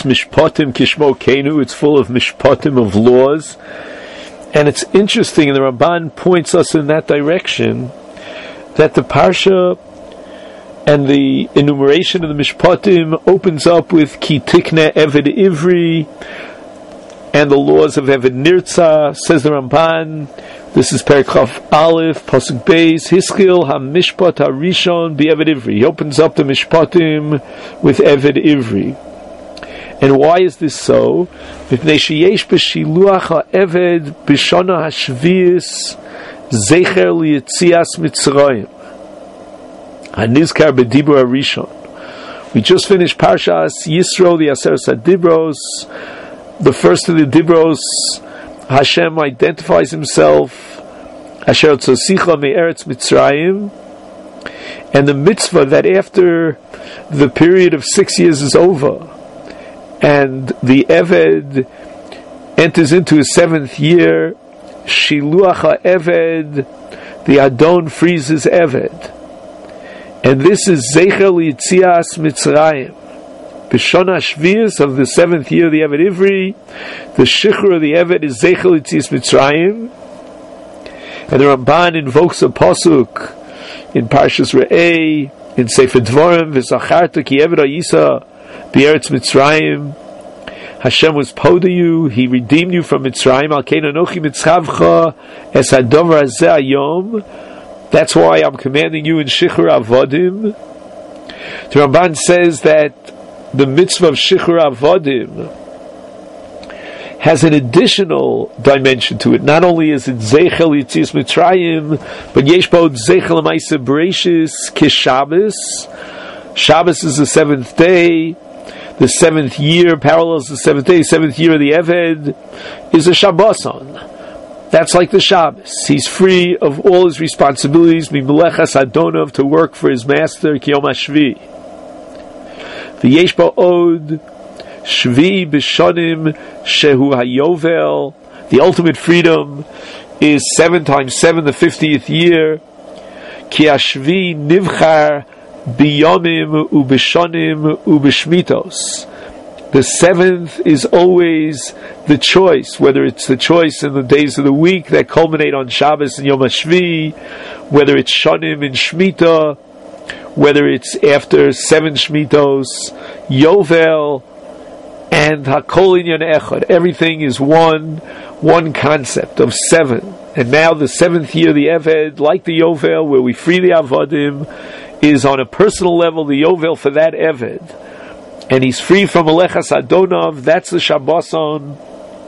mishpatim kishmo kenu. It's full of mishpatim, of laws. And it's interesting, and the Ramban points us in that direction, that the Parsha and the enumeration of the Mishpatim opens up with Ki Tikne Eved Ivri and the laws of Eved Nirtza. Says the Ramban, this is Perikaf Aleph, Pasuk Beis, Hiskil HaMishpat HaRishon B'Eved Ivri. He opens up the Mishpatim with Eved Ivri. And why is this so? Mipnei sheyesh b'shiluach ha'eved b'shana hashvius zecher liyetzias Mitzrayim hanizkar b'dibur harishon. We just finished Parshas Yisro, the Aseret HaDibros. The first of the Dibros, Hashem identifies Himself, Asher tzosicha me'eretz Mitzrayim, and the mitzvah that after the period of 6 years is over, and the Eved enters into his 7th year, Shiluach HaEved, the Adon frees his Eved. And this is Zeicher L'Yitzias Mitzrayim. B'Shana Shvius of the 7th year of the Eved Ivri, the Shichur of the Eved is Zeicher L'Yitzias Mitzrayim. And the Ramban invokes a Pasuk in Parshas Re'eh, in Sefer Dvorim, V'Zacharta Ki Eved HaYisa B'Eretz Mitzrayim. Hashem was poda you, He redeemed you from Mitzrayim. Al Kein Anochi Mitzchavcha Es Hadover Hazeh Hayom. That's why I'm commanding you in Shichur Avodim. The Ramban says that the mitzvah of Shichur Avodim has an additional dimension to it. Not only is it Zeichel Yitzias Mitzrayim, but Yesh Bo Zeichel Amaisa Bereshis Kishabbos. Shabbos is the 7th day. The 7th year parallels the 7th day. The 7th year of the Eved is a Shabboson. That's like the Shabbos. He's free of all his responsibilities, Mimlechas Adonov, to work for his master, Kiyom HaShvi. V'yesh ba'od Shvi b'shonim shehu hayovel. The ultimate freedom is 7 times 7, the 50th year. Ki hashvi nivchar biyomim ub'shonim ub'shmitos. The 7th is always the choice, whether it's the choice in the days of the week that culminate on Shabbos and Yom HaShvi, whether it's Shonim in Shemitah, whether it's after 7 Shmitos, Yovel, and Hakol Inyan Echad. Everything is one concept of 7. And now the 7th year, the Eved, like the Yovel, where we free the Avadim, is on a personal level the Yovel for that Eved. And he's free from Alechas Adonov. That's the Shabboson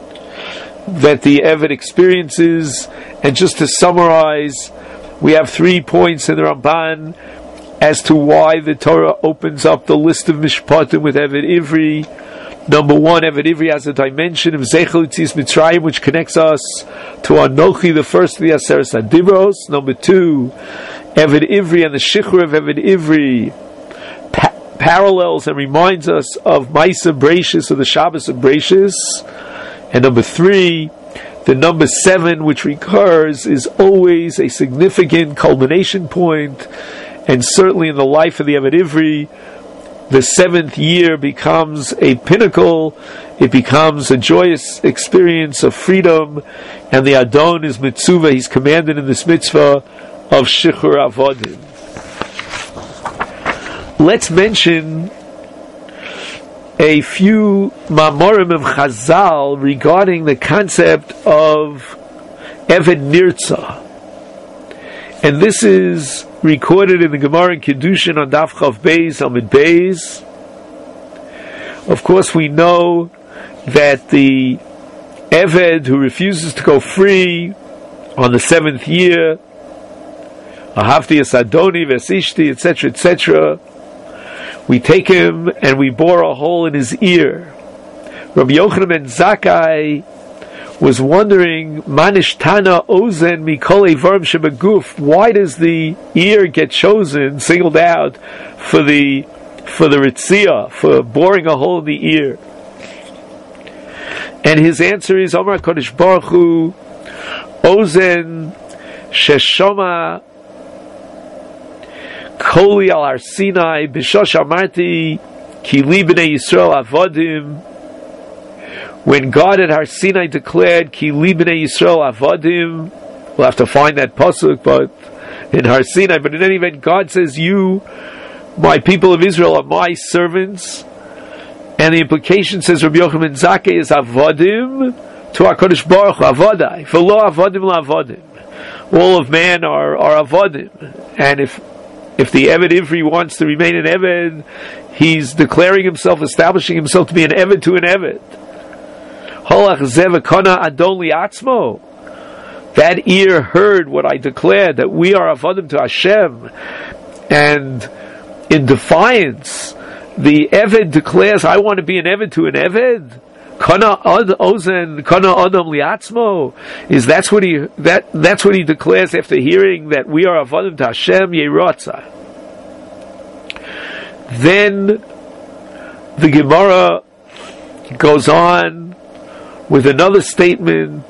that the Eved experiences. And just to summarize, we have 3 points in the Ramban as to why the Torah opens up the list of Mishpatim with Eved Ivri. Number 1, Eved Ivri has a dimension of Zeichel Yitzias Mitzrayim, which connects us to Anochi, the first of the Aseret HaDibros. Number 2, Eved Ivri and the Shichur of Eved Ivri parallels and reminds us of Maisa Bereshis, of the Shabbos of Bereshis. And number 3, the number 7, which recurs, is always a significant culmination point, and certainly in the life of the Eved Ivri, the 7th year becomes a pinnacle. It becomes a joyous experience of freedom, and the Adon is mitzvah. He's commanded in this mitzvah of Shichur Avodim. Let's mention a few Mamorim of Chazal regarding the concept of Eved Nirtza. And this is recorded in the Gemara in Kiddushin on Daf Chav Beis, Amid Beis. Of course, we know that the Eved who refuses to go free on the 7th year, Ahavti es Adoni v'esishti, etc., etc., we take him and we bore a hole in his ear. Rabbi Yochanan ben Zakkai was wondering, Manishtana ozen mikol eivarim shebaguf. Why does the ear get chosen, singled out for the ritzia, for boring a hole in the ear? And his answer is, Omar Kodesh Baruch Hu, ozen sheshoma koli al har Sinai b'shosh amarti Ki li b'nei Yisrael avodim. When God at Har Sinai declared, Ki li b'nei Yisrael avodim, we'll have to find that pasuk, but in Har Sinai, but in any event, God says, you, my people of Israel, are my servants, and the implication, says Rabbi Yochanan Zakkai, is avodim to HaKadosh Baruch Hu, avodai, v'lo avodim la'avodim. All of man are avodim, and if the Eved Ivri wants to remain an Eved, he's declaring himself, establishing himself to be an Eved to an Eved. Holach zev kana adon liatzmo. That ear heard what I declared, that we are avodim to Hashem, and in defiance, the Eved declares, I want to be an Eved to an Eved. Kana ad ozen, kana adam liatzmo. That's what he declares after hearing that we are avodim to Hashem Yerotza. Then the Gemara goes on with another statement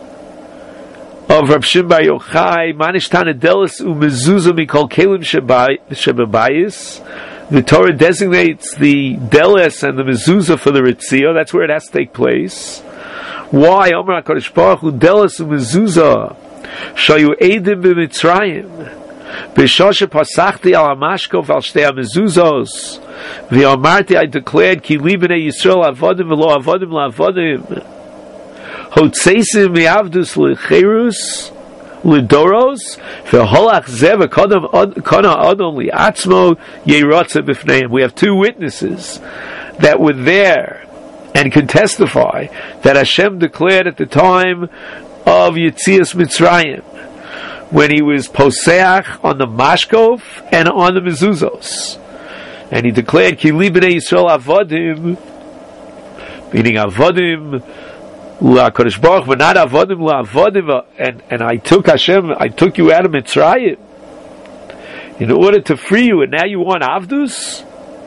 of Rab Shimon Bar Yochai, Manishtana delis u'mezuzah mikol kelim shebabayis. The Torah designates the deles and the mezuzah for the ritziyah. That's where it has to take place. Why? Omer HaKadosh Baruch Hu deles u'mezuzah shayu eidim b'mitzrayim b'shoshe pasachti al hamashkov al shtei hamezuzos v'amarti, I declared, ki li b'nei Yisrael avodim v'lo avodim la'avodim hotzeisim mi'avdus l'cherus Lidoros v'holach zev kana adon liatzmo yeratza b'fneim. We have two witnesses that were there and can testify that Hashem declared at the time of Yetzias Mitzrayim, when He was poseach on the mashkov and on the mezuzos, and He declared ki li b'nei Yisrael avodim, meaning avodim LaKadosh Baruch Hu, but not avodim la'avodim, and I took Hashem, I took you out of Mitzrayim in order to free you, and now you want avdus?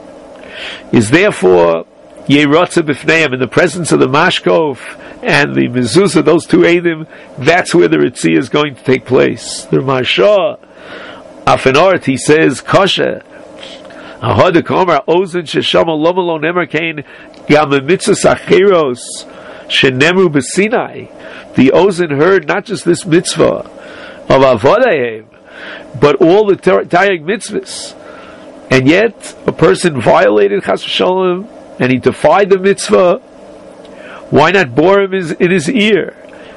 Is therefore yerotza b'fneim, in the presence of the mashkov and the mezuzah, those two eidim, that's where the ritziyah is going to take place. The Maharsha Afanort, he says, Kasha Ahadik Omer Ozen Sheshama Loma Lo Nemer Kain Gam Mitzvah Sacheros Shenemru B'Sinai. The Ozen heard not just this mitzvah of Avodayim, but all the Taryag mitzvahs. And yet, a person violated Chas v'Shalom, and he defied the mitzvah. Why not bore him in his ear?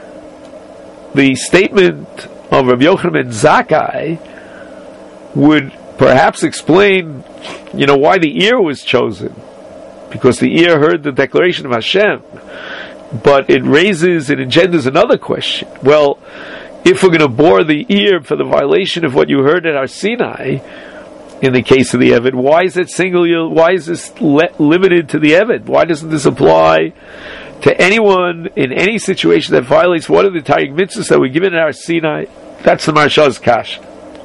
The statement of Rabbi Yochanan Zakkai would perhaps explain, why the ear was chosen. Because the ear heard the declaration of Hashem. But it engenders another question. Well, if we're going to bore the ear for the violation of what you heard at Har Sinai, in the case of the Eved, why is it why is this limited to the Eved? Why doesn't this apply to anyone in any situation that violates one of the Taryag mitzvahs that were given at Har Sinai? That's the Maharsha's kash.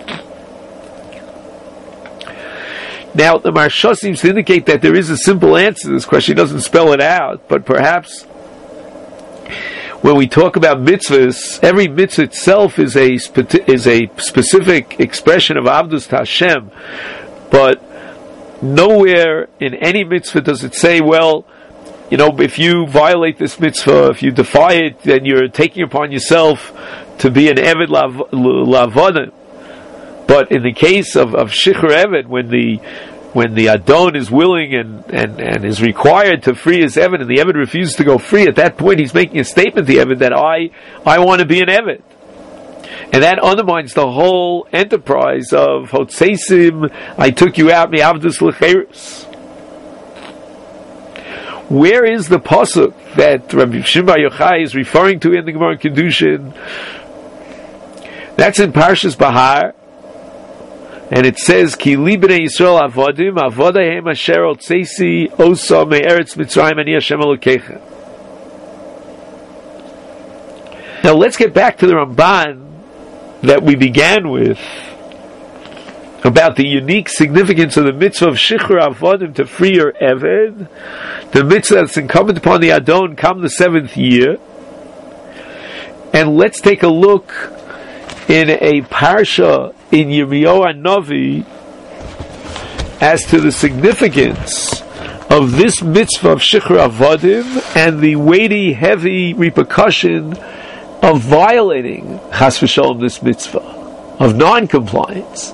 Now, the Maharsha seems to indicate that there is a simple answer to this question. He doesn't spell it out, but perhaps when we talk about mitzvahs, every mitzvah itself is a specific expression of Avdus to Hashem, but nowhere in any mitzvah does it say, well, if you violate this mitzvah, if you defy it, then you're taking upon yourself to be an Eved La'avodim. But in the case of Shichur Eved, when the Adon is willing and is required to free his Eved, and the Eved refuses to go free, at that point he's making a statement to the Eved that I want to be an Eved. And that undermines the whole enterprise of Hotzeisim, I took you out, mi'avdus l'cherus. Where is the pasuk that Rabbi Shimon Bar Yochai is referring to in the Gemara Kedushin? That's in Parshas Bahar, and it says, Ki li b'nei Yisrael avodim, avodahem asher otzeisi osa me'eretz Mitzrayim ani Hashem Elokeichem. Now let's get back to the Ramban that we began with, about the unique significance of the mitzvah of Shichur Avodim, to free your Eved, the mitzvah that's incumbent upon the Adon come the 7th year. And let's take a look in a parsha in Yirmiyahu HaNavi as to the significance of this mitzvah of Shichur Avodim and the weighty, heavy repercussion of violating Chas v'Sholom this mitzvah, of non-compliance.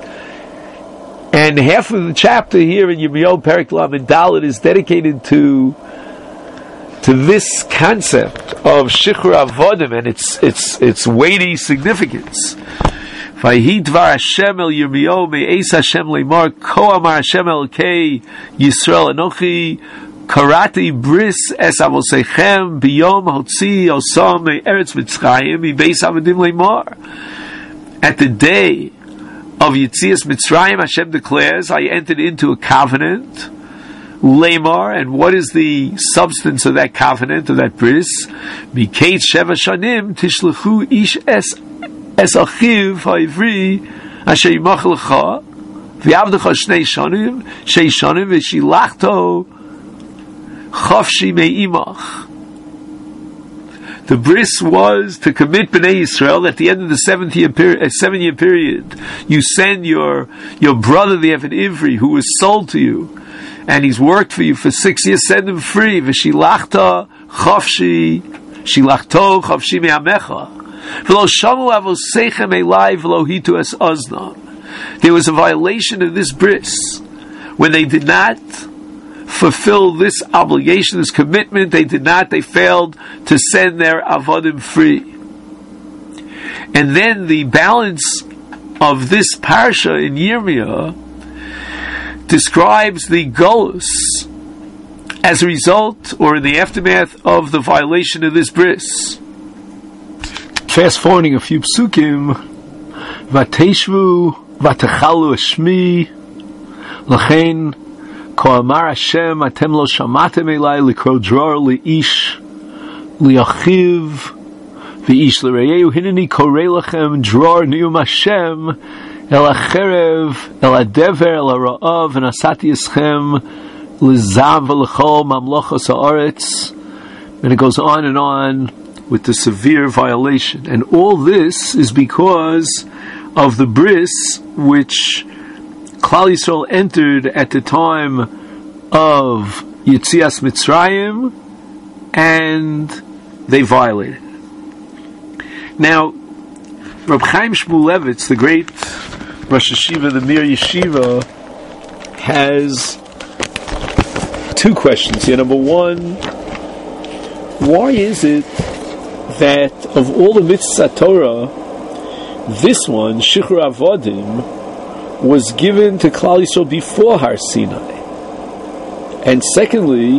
And half of the chapter here in Yirmiyahu Perek Lamed Dalet is dedicated to this concept of Shichur Avodim and its weighty significance. Vayhi dvar Hashem el Yirmiyahu me'eis Hashem leimar ko amar Hashem el kei Yisrael anochi karati bris es avosechem biyom hotzi osam me'eretz Mitzrayim mibeis avadim leimar. At the day of Yetzias Mitzrayim, Hashem declares, I entered into a covenant, Lamar, and what is the substance of that covenant, of that bris? Miketz Sheva Shanim Tishlechu Ish Es Achiv Ha'ivri Asher Yimach Lecha V'Yavdecha Shnei Shanim Shei Shanim V'Shilachto Chavshi Me'imach. The bris was to commit Bnei Yisrael at the end of the 7-year period. You send your brother, the Eved Ivri, who was sold to you, and he's worked for you for 6 years, send him free. V'shilachto chavshi me'amecha. V'lo shamu avoseichem elai v'lo hitu es oznam. There was a violation of this bris when they did not fulfill this obligation, this commitment. They failed to send their avodim free. And then the balance of this parsha in Yirmiyah describes the golus as a result, or in the aftermath, of the violation of this bris. Fast forwarding a few psukim, Vateshvu Vatechalu Shmi Lachein Ko amar Hashem atem lo shamatem elai likro dror liish liachiv v'ish l'reyehu hineni korei lachem dror nium Hashem el acherev el adever el ara'av v'nasati eschem lizav v'lechol mamlochos ha'aretz. And it goes on and on with the severe violation. And all this is because of the bris which Klal Yisrael entered at the time of Yetzias Mitzrayim, and they violated it. Now, Reb Chaim Shmulevitz, the great Rosh Yeshiva, the Mir Yeshiva, has two questions here. Number one, why is it that of all the mitzvahs Torah, this one, Shichur Avodim, was given to Klal Yisrael before Har Sinai? And secondly,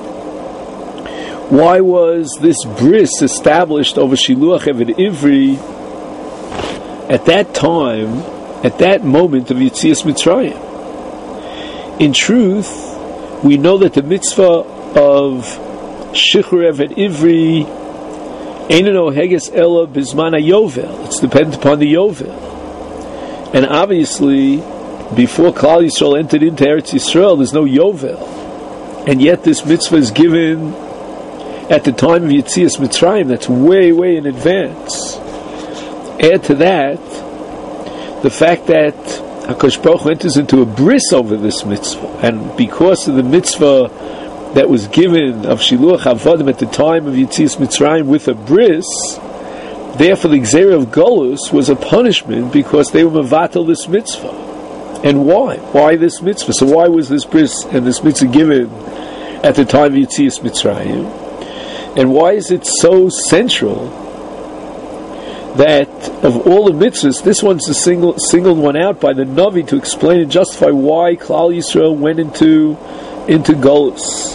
why was this bris established over Shiluach Eved Ivri at that time, at that moment of Yetzias Mitzrayim? In truth, we know that the mitzvah of Shichur Eved Ivri Eino Noheges Ela Bizman HaYovel. It's dependent upon the Yovel. And obviously, before Klal Yisrael entered into Eretz Yisrael, there's no Yovel. And yet this mitzvah is given at the time of Yetzias Mitzrayim. That's way, way in advance. Add to that the fact that HaKadosh Baruch Hu enters into a bris over this mitzvah. And because of the mitzvah that was given of Shiluach Avodim at the time of Yetzias Mitzrayim with a bris, therefore the Gzeira of Golus was a punishment because they were mevatel this mitzvah. And why? Why this mitzvah? So why was this bris and this mitzvah given at the time of Yetzias Mitzrayim? And why is it so central that of all the mitzvahs, this one's the singled one out by the Navi to explain and justify why Klal Yisrael went into Golus?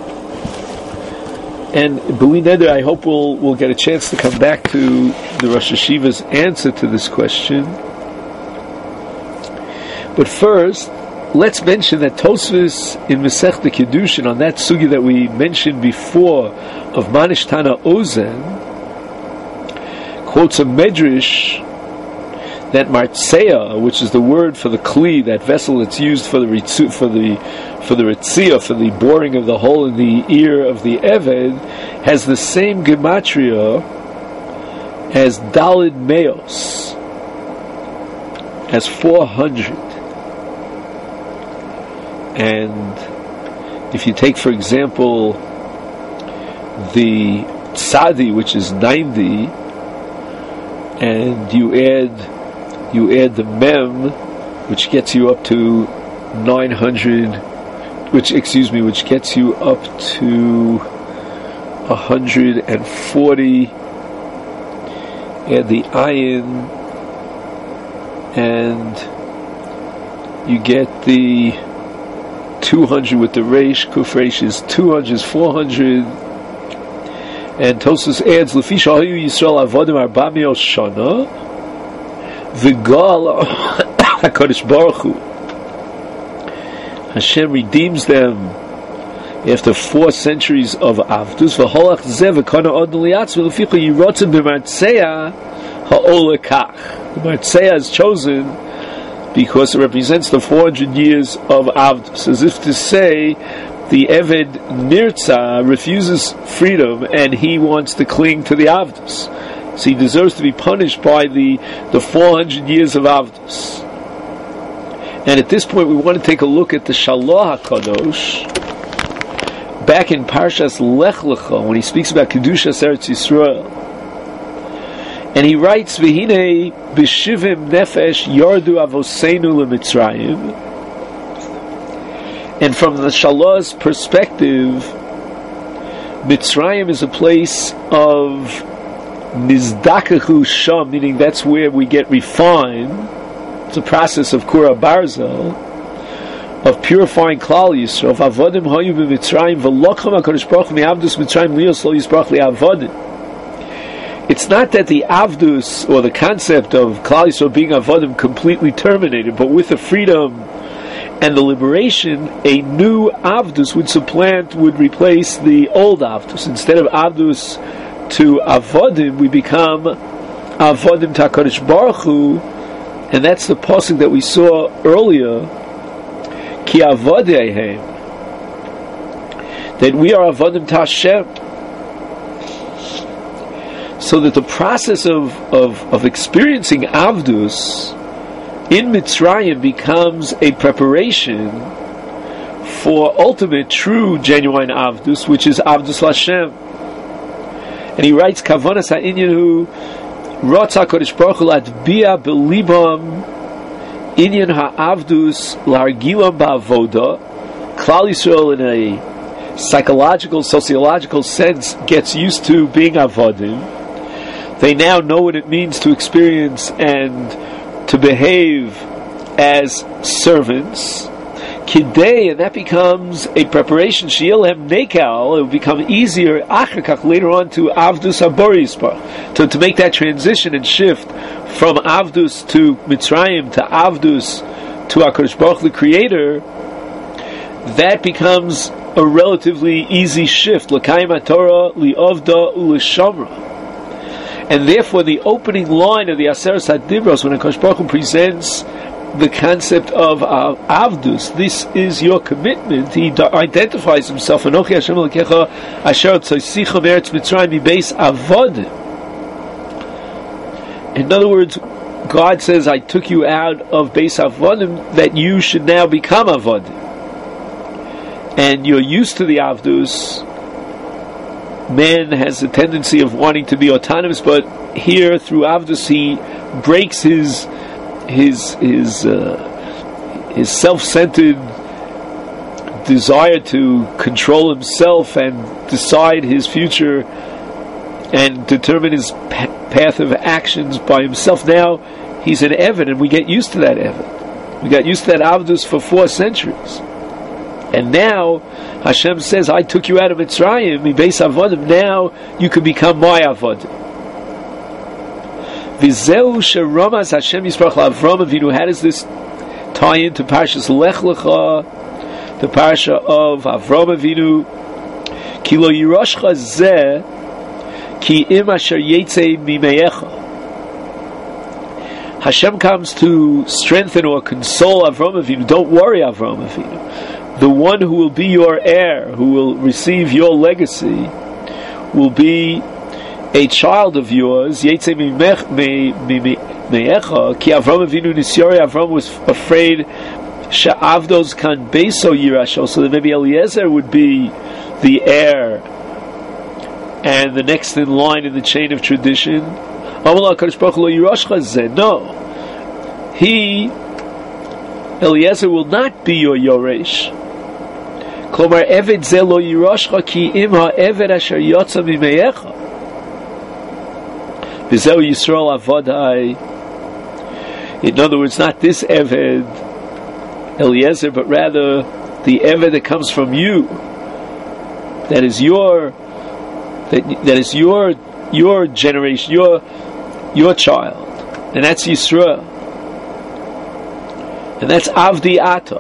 And B'li Neder, I hope we'll get a chance to come back to the Rosh Yeshiva's answer to this question. But first, let's mention that Tosfos in Masechta Kedushin, on that sugi that we mentioned before of Manish Tana Ozen, quotes a medrash that Martseya, which is the word for the kli, that vessel that's used for the ritzia, for the boring of the hole in the ear of the Eved, has the same gematria as Dalid Meos, as 400. And if you take, for example, the Tzadi, which is 90, and you add the Mem, which gets you up to 900, which gets you up to 140, add the Ayin, and you get the 200 with the Reish. Kuf Reish is 200, is 400. And Tosfos adds, Lefi Shahayu Yisrael Avodim 400 Shana V'gal HaKadosh Baruch Hu, Hashem redeems them after 4 centuries of Avdus. V'holach Zeh V'kana Od Liatz V'leficha Yirotzim B'Martzeya Ha'ol Lekach. The Martzeya is chosen because it represents the 400 years of Avdus, as if to say, the Eved Nirtza refuses freedom and he wants to cling to the Avdus. So he deserves to be punished by the 400 years of Avdus. And at this point we want to take a look at the Shaloh HaKadosh back in Parshas Lech Lecha, when he speaks about Kedushas Eretz Yisrael. And he writes, V'hinei b'shivim nefesh yardu avoseinu leMitzrayim. And from the Shaloh's perspective, Mitzrayim is a place of Nizdakachu Sham, meaning that's where we get refined. It's a process of Kura Barzel, of purifying Klal Yisrael. Of Avodim Hayu b'Mitzrayim v'locham HaKadosh Baruch Hu mi'avdus Mitzrayim lios lo yisbarach li'avodim. It's not that the Avdus, or the concept of Klal Yisrael being Avodim, completely terminated, but with the freedom and the liberation, a new Avdus would replace the old Avdus. Instead of Avdus to Avodim, we become Avodim to HaKadosh Baruch Hu, and that's the pasuk that we saw earlier, Ki Avodehem, that we are Avodim to Hashem. So that the process of experiencing Avdus in Mitzrayim becomes a preparation for ultimate, true, genuine Avdus, which is Avdus Lashem. And he writes, Kavanas ha'inyan Rotz HaKadosh Baruch Hu latbiya belibam inyan ha'avdus largilam ba'avoda. Klal Yisrael, in a psychological, sociological sense, gets used to being avodim. They now know what it means to experience and to behave as servants. Kidei, and that becomes a preparation. Shielhem nekal, it will become easier achakach later on to Avdus Haboris, to make that transition and shift from Avdus to Mitzrayim to Avdus to HaKadosh Baruch Hu, the Creator. That becomes a relatively easy shift. L'kayim HaTorah li'ovda u'l'shamra. And therefore, the opening line of the Aseret HaDibros, when HaKadosh Baruch Hu presents the concept of Avdus, this is your commitment. He identifies himself. Anochi Hashem Elokecha asher tzosicha me'eretz Mitzrayim mibeis avodim. In other words, God says, I took you out of Beis Avodim, that you should now become Avodim. And you're used to the Avdus. Man has a tendency of wanting to be autonomous, but here through Avdus he breaks his self-centered desire to control himself and decide his future and determine his path of actions by himself. Now he's an Eved, and we get used to that Eved. We got used to that Avdus for 4 centuries. And now Hashem says, I took you out of Mitzrayim, Mibeis Avodim, now you can become my Avodim. V'zeu she'ramaz Hashem Yisparach la'Avram Avinu. How does this tie into Parshas Lech Lecha, the Parsha of Avram Avinu? Ki lo yiroshcha zeh ki im asher yetzei mimeyecha. Hashem comes to strengthen or console Avram Avinu. Don't worry, Avram Avinu. The one who will be your heir, who will receive your legacy, will be a child of yours. Yetzei mimeyecha ki Avram Avinu nisyori. Avram was afraid Sha'avdos kan beso yirasho, so that maybe Eliezer would be the heir and the next in line in the chain of tradition. No, Eliezer will not be your Yoresh. Klomar Eved ze lo yirashcha ki im ha'eved asher yotza mimeyecha v'zeu Yisrael avodai. In other words, not this Eved, Eliezer, but rather the Eved that comes from you. That is your generation, your child, and that's Yisrael, and that's Avdi Ata.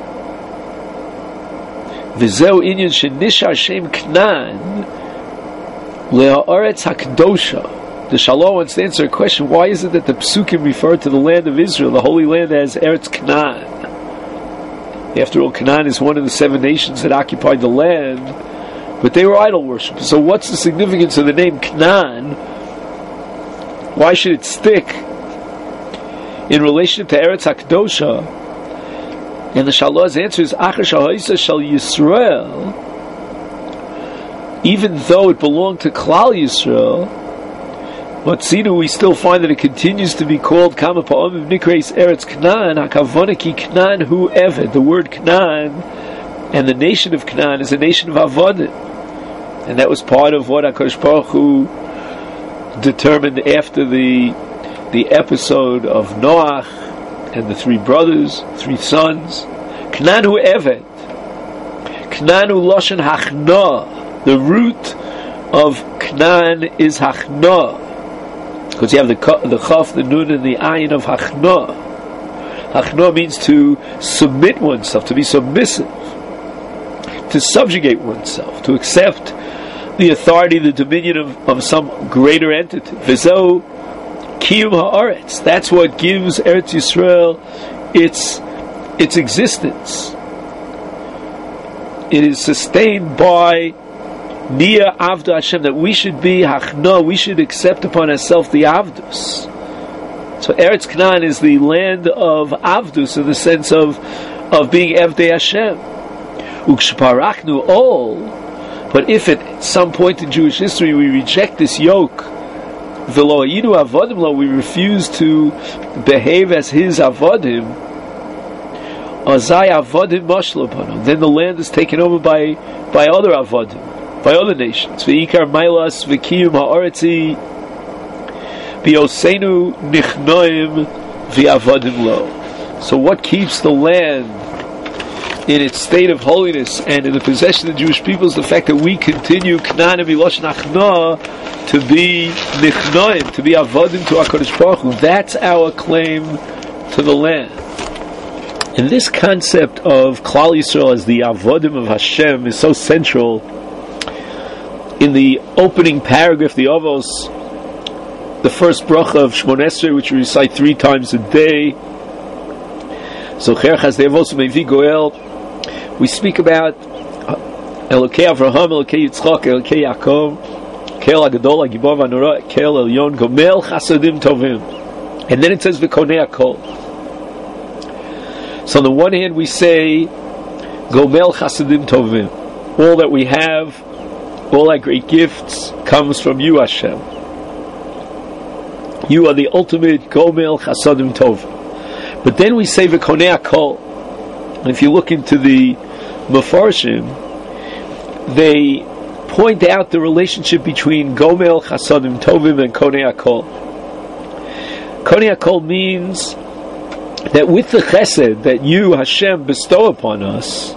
V'zeu inyan shenishar shem Knan le'ha'aretz hakdosha. The Shalom wants to answer a question: why is it that the Psukim refer to the land of Israel, the Holy Land, as Eretz Canaan? After all, Canaan is one of the 7 nations that occupied the land, but they were idol worshippers. So what's the significance of the name Canaan? Why should it stick in relation to Eretz HaKdosha? And the Shalom's answer is, Achar Shahoisa Shal Yisrael, even though it belonged to Klal Yisrael, but we still find that it continues to be called Kama Pa'amim Nikreis Eretz Canaan, HaKavona Ki Canaan Hu Eved. The word Canaan and the nation of Canaan is a nation of Avodim. And that was part of what HaKadosh Baruch Hu determined after the episode of Noach and the 3 brothers, 3 sons. Canaan Hu Eved. Canaan Hu Loshen Hachna. The root of Canaan is Hachna. Because you have the Chaf, the Nun, and the Ayin of Hachna. Hachna means to submit oneself, to be submissive, to subjugate oneself, to accept the authority, the dominion of some greater entity. V'zeu kiyum ha'aretz. That's what gives Eretz Yisrael its existence. It is sustained by Nia Avdu Hashem, that we should be Hachna, we should accept upon ourselves the Avdus. So Eretz Canaan is the land of Avdus in the sense of being Evdei Hashem. Ukshaparachnu all, but if at some point in Jewish history we reject this yoke, V'lo Hayinu Avodim lo, we refuse to behave as his Avodim, Azai Avodim Mashlo Pano, then the land is taken over by other Avodim, by other nations. V'ikar Mailas V'kiyum Ha'aretzi B'yoseinu Nichnoim V'avodim lo. So what keeps the land in its state of holiness and in the possession of the Jewish people is the fact that we continue Knan and Miloshen Achna to be Nichnoim, to be Avodim to HaKadosh Baruch Hu. That's our claim to the land. And this concept of Klal Yisrael as the Avodim of Hashem is so central. In the opening paragraph, the Avos, the first bracha of Shmoneh Esrei, which we recite 3 times a day, Zocher Chazdei Avos Mevi Goel, we speak about Elokei Avraham, Elokei Yitzchak, Elokei Yaakov, Kel HaGadol, HaGibor VaNorah, Kel Elyon, Gomel Chasadim Tovim. And then it says V'konei HaKol. So on the one hand we say Gomel Chasadim Tovim. All that we have, all our great gifts comes from you, Hashem. You are the ultimate Gomel Chasadim Tovim. But then we say V'konei HaKol. And if you look into the Mefarshim, they point out the relationship between Gomel Chasadim Tovim and Konei HaKol. Konei HaKol means that with the chesed that you, Hashem, bestow upon us,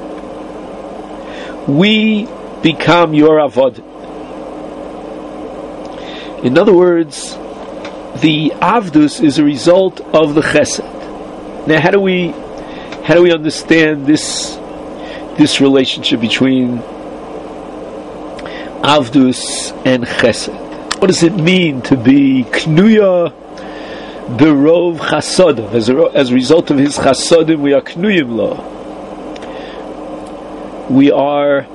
we become your avodim. In other words, the avdus is a result of the chesed. Now, how do we understand this relationship between avdus and chesed? What does it mean to be knuya berov chasodim? As a result of his chasodim, we are knuyim lo. We are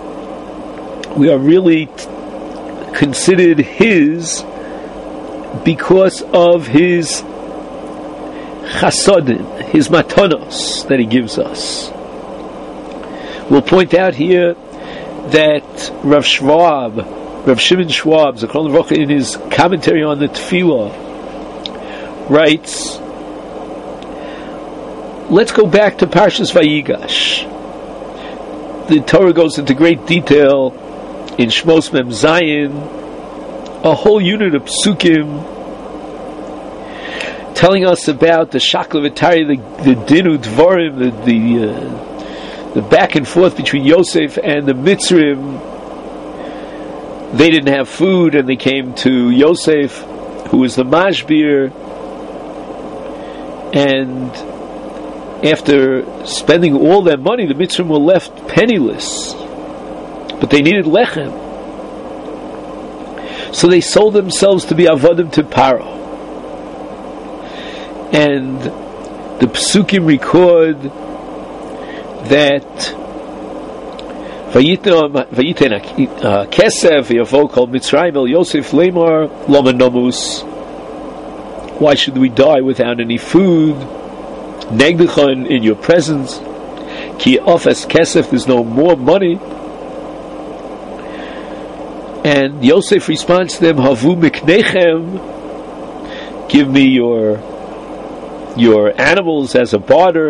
really considered his because of his chasodim, his matanos that he gives us. We'll point out here that Rav Shimon Schwab, Zechron Livrocha, in his commentary on the Tefillah, writes, let's go back to Parshas Vayigash. The Torah goes into great detail in Shmos Mem Zayin, a whole unit of psukim, telling us about the Shakla V'Tari, the Dinu Dvarim, the back and forth between Yosef and the Mitzrim. They didn't have food, and they came to Yosef, who was the Mashbir, and after spending all their money, the Mitzrim were left penniless, but they needed lechem, so they sold themselves to be avodim to Paro. And the Psukim record that Vayiten Kesef Yavo Kol Mitzrayim El Yosef Lemar Loma Nomus. Why should we die without any food? Negdechon, in your presence. Ki Ofes Kesef, there's no more money. And Yosef responds to them, Havu Miknechem, give me your animals as a barter.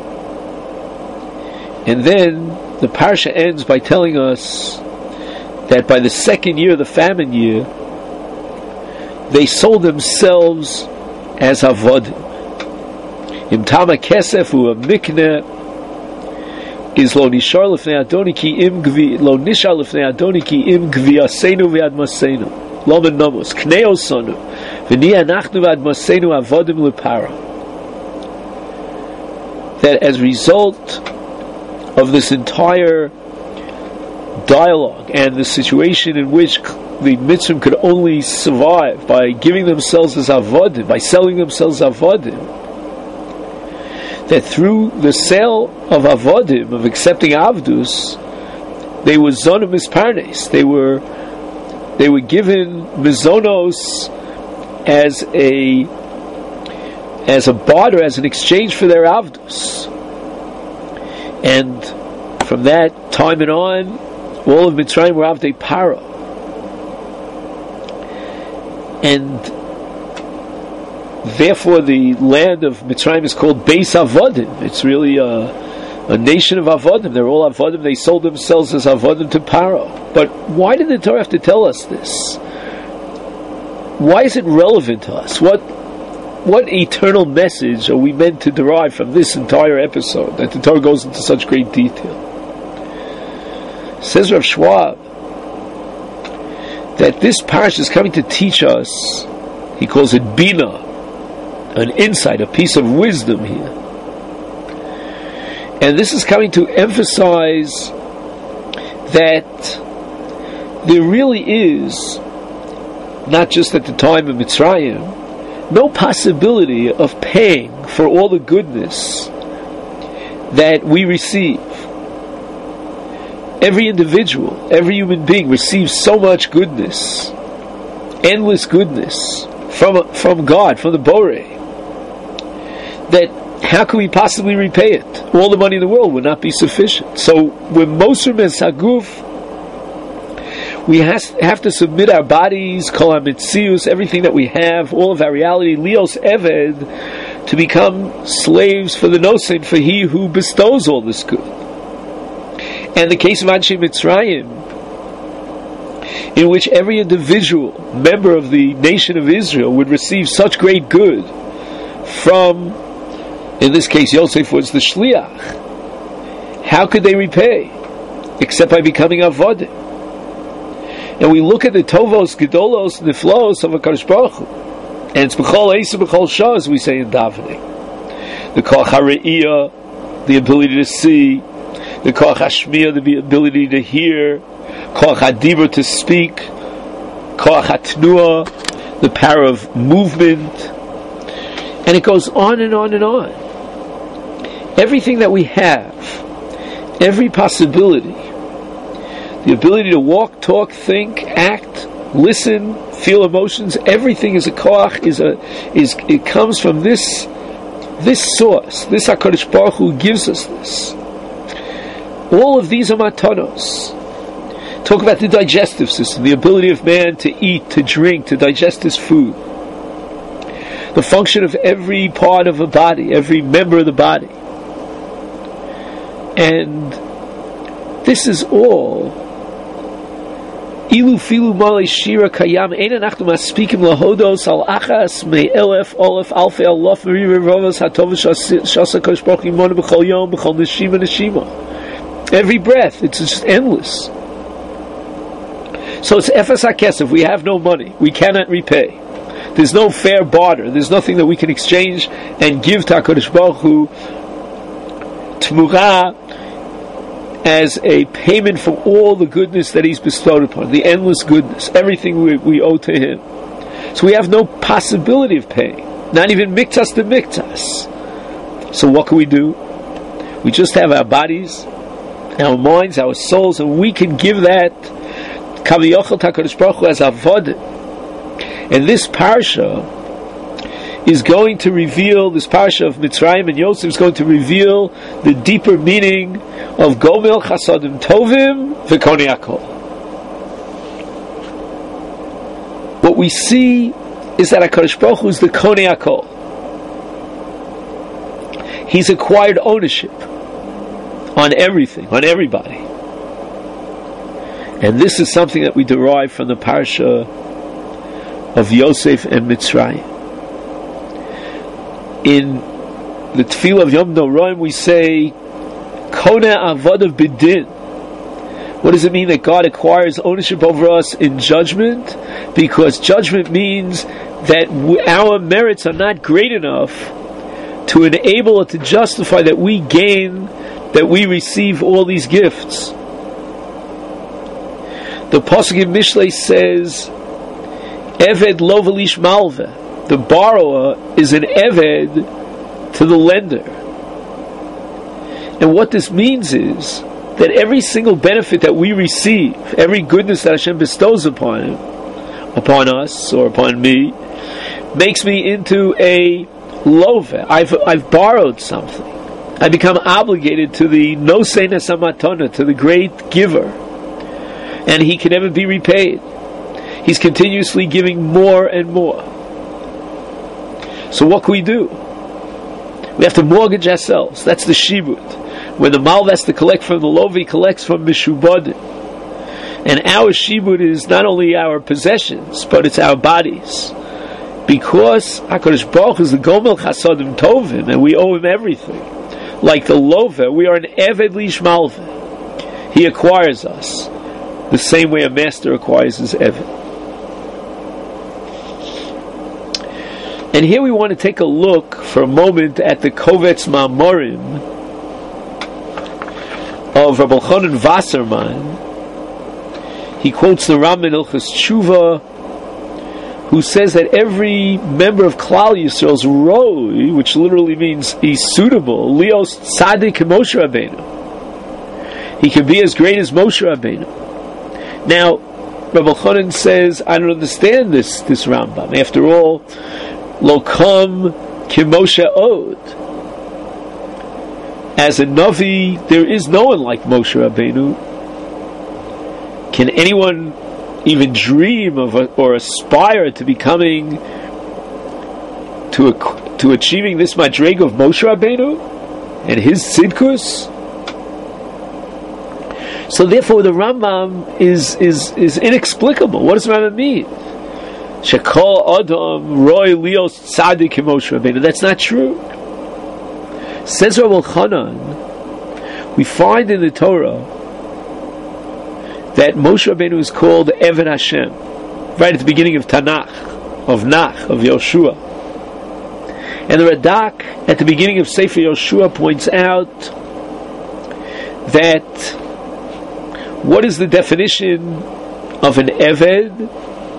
And then the parsha ends by telling us that by the second year, the famine year, they sold themselves as avodim. Im tama kesef u mikne is lo nishar lefnei Adoni ki im gvi lo nishar lefnei Adoni ki im gvi asenu v'admasenu lo menomos kneo sonu v'ni anachnu v'admasenu avodim lepara. That as a result of this entire dialogue and the situation in which the Mitzrim could only survive by giving themselves as avodim, by selling themselves as avodim, that through the sale of avodim, of accepting avdus, they were zonim misparnes. They were given mizonos as a barter, as an exchange for their avdus. And from that time and on, all of Mitzrayim were avdei Paro. And therefore the land of Mitzrayim is called Beis Avodim. It's really a nation of Avodim. They're all Avodim. They sold themselves as Avodim to Paro. But why did the Torah have to tell us this? Why is it relevant to us? What eternal message are we meant to derive from this entire episode, that the Torah goes into such great detail? Says Rav Schwab that this parsha is coming to teach us, he calls it Bina, an insight, a piece of wisdom here. And this is coming to emphasize that there really is, not just at the time of Mitzrayim, no possibility of paying for all the goodness that we receive. Every individual, every human being receives so much goodness, endless goodness from God, from the Borei, that how can we possibly repay it? All the money in the world would not be sufficient. So when Moser Mes Haguf, we have to submit our bodies, kol ha-mitzius, everything that we have, all of our reality, lios eved, to become slaves for the nosen, for he who bestows all this good. And the case of Anshe Mitzrayim, in which every individual member of the nation of Israel would receive such great good from, in this case Yosef was the shliach, how could they repay except by becoming avodim? And we look at the tovos, gedolos, niflos of HaKadosh Baruch Hu, and it's b'chol eisa b'chol shah, as we say in davening. The koach hareiyah, the ability to see; the koach hashmiya, the ability to hear; koach hadibur, to speak; koach hatnua, the power of movement, and it goes on and on and on. Everything that we have, every possibility, the ability to walk, talk, think, act, listen, feel emotions, everything is a koach, it comes from this this source, this HaKadosh Baruch Hu gives us this. All of these are matanos. Talk about the digestive system, the ability of man to eat, to drink, to digest his food. The function of every part of a body, every member of the body. And this is all Ilu filu male shira kayam ein anachnu maspikim lahodos al achas me'elef olef alfei alof me'rirovos hatovish shasa kosh baruch imonu b'chol yom b'chol neshima neshima. Every breath, it's just endless. So it's efes hakesef. We have no money. We cannot repay. There's no fair barter. There's nothing that we can exchange and give to HaKadosh Baruch Hu t'mura as a payment for all the goodness that He's bestowed upon, the endless goodness, everything we owe to Him. So we have no possibility of paying, not even miktas to miktas. So what can we do? We just have our bodies, our minds, our souls, and we can give that Kaviyachal HaKadosh Baruch Hu as avodah. And this parsha is going to reveal, this parsha of Mitzrayim and Yosef is going to reveal the deeper meaning of Gomel Chasadim Tovim V'Konei Hakol. What we see is that HaKadosh Baruch Hu is the Konei Hakol. He's acquired ownership on everything, on everybody. And this is something that we derive from the parsha of Yosef and Mitzrayim. In the Tefillah of Yom Noraim we say Koneh Avodav B'Din. What does it mean that God acquires ownership over us in judgment? Because judgment means that our merits are not great enough to enable or to justify that we gain, that we receive all these gifts. The Pasuk in Mishlei says Eved lo v'lish malveh. The borrower is an eved to the lender. And what this means is that every single benefit that we receive, every goodness that Hashem bestows upon us or upon me, makes me into a loveh. I've borrowed something. I become obligated to the nosei nesamatona, to the great giver. And he can never be repaid. He's continuously giving more and more. So what can we do? We have to mortgage ourselves. That's the shibud. When the malv has to collect from the lov, he collects from mishubadim. And our shibud is not only our possessions, but it's our bodies. Because HaKadosh Baruch Hu is the Gomel Chasadim Tovim, and we owe Him everything. Like the lova, we are an eved lish malve. He acquires us the same way a master acquires his eved. And here we want to take a look for a moment at the Kovetz Ma'amorim of Rabbi Elchanan Wasserman. He quotes the Rambam in Ilchos Tshuva, who says that every member of Klal Yisrael's roi, which literally means he's suitable, Leos Tzadik Moshe Rabbeinu. He can be as great as Moshe Rabbeinu. Now, Rabbi Elchanan says, I don't understand this Rambam. After all, Lo kam Moshe od. As a Navi, there is no one like Moshe Rabbeinu. Can anyone even dream of or aspire to becoming, to achieving this madrega of Moshe Rabbeinu and his tzidkus? So therefore the Rambam is inexplicable. What does the Rambam mean? Shekol Adam Roy Leos Tzadik Moshe Rabbeinu. That's not true. Says Rabbi Elchanan, we find in the Torah that Moshe Rabbeinu is called Eved Hashem, right at the beginning of Tanakh, of Yoshua. And the Radak at the beginning of Sefer Yoshua points out that what is the definition of an Eved?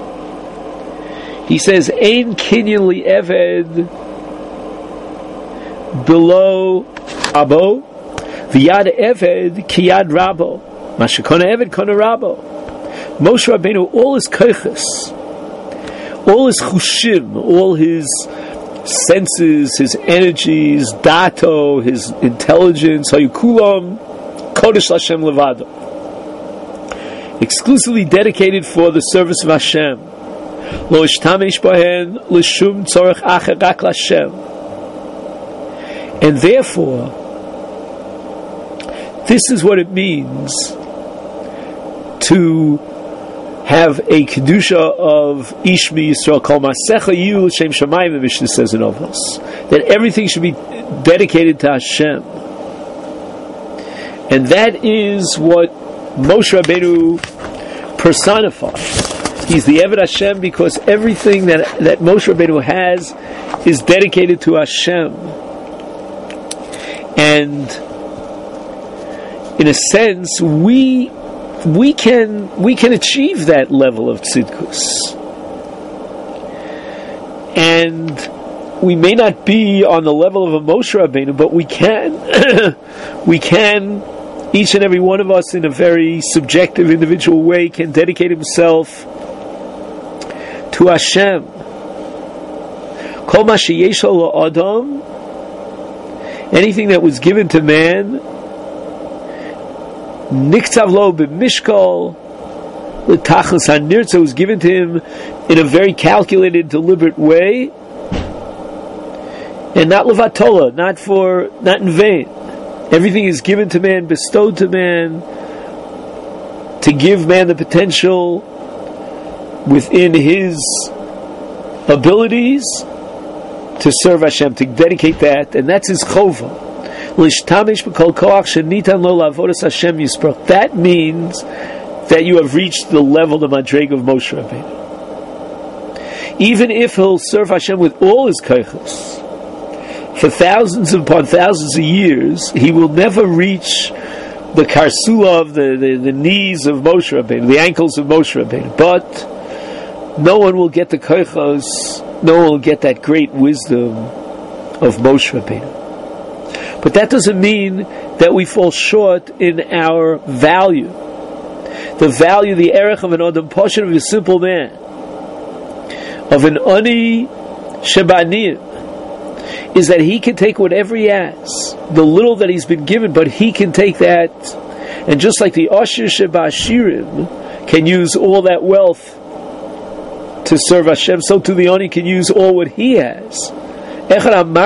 He says, Ein kinyan li Eved below Abo, v'yad Eved kiyad Rabo. Mashakona Eved Kona Rabo. Moshe Rabbeinu, all his koiches, all his chushim, all his senses, his energies, dato, his intelligence, hayukulam kodesh Hashem levado, exclusively dedicated for the service of Hashem. Lo ishtamesh bahen l'shum tzorech acher rak l'Hashem. And therefore, this is what it means to have a kedusha of Ishmi Yisrael. Kol masecha yu l'shem shamayim, the Mishnah says in Ovos, that everything should be dedicated to Hashem, and that is what Moshe Rabbeinu personifies. He's the Eved Hashem because everything that Moshe Rabbeinu has is dedicated to Hashem, and in a sense, we can achieve that level of tzidkus, and we may not be on the level of a Moshe Rabbeinu, but we can. We can. Each and every one of us, in a very subjective, individual way, can dedicate himself to Hashem. Kol ma sheyesh lo adam, anything that was given to man, niktav lo b'mishkal l'tachlis hanirtza, was given to him in a very calculated, deliberate way, and not levatola, not in vain. Everything is given to man, bestowed to man, to give man the potential within his abilities to serve Hashem, to dedicate that, and that's his chova. That means that you have reached the level, the madrega of Moshe Rabbeinu. Even if he'll serve Hashem with all his kochos for thousands upon thousands of years, he will never reach the karsula of the knees of Moshe Rabbeinu, the ankles of Moshe Rabbeinu. But no one will get the kochos, no one will get that great wisdom of Moshe Rabbeinu. But that doesn't mean that we fall short in our value. The value, the erech of an Adam Poshen, of a simple man, of an Ani Shebaniyim, is that he can take whatever he has, the little that he's been given, but he can take that, and just like the Asher Sheba Ashirim can use all that wealth to serve Hashem, so too the Ani can use all what he has. This is what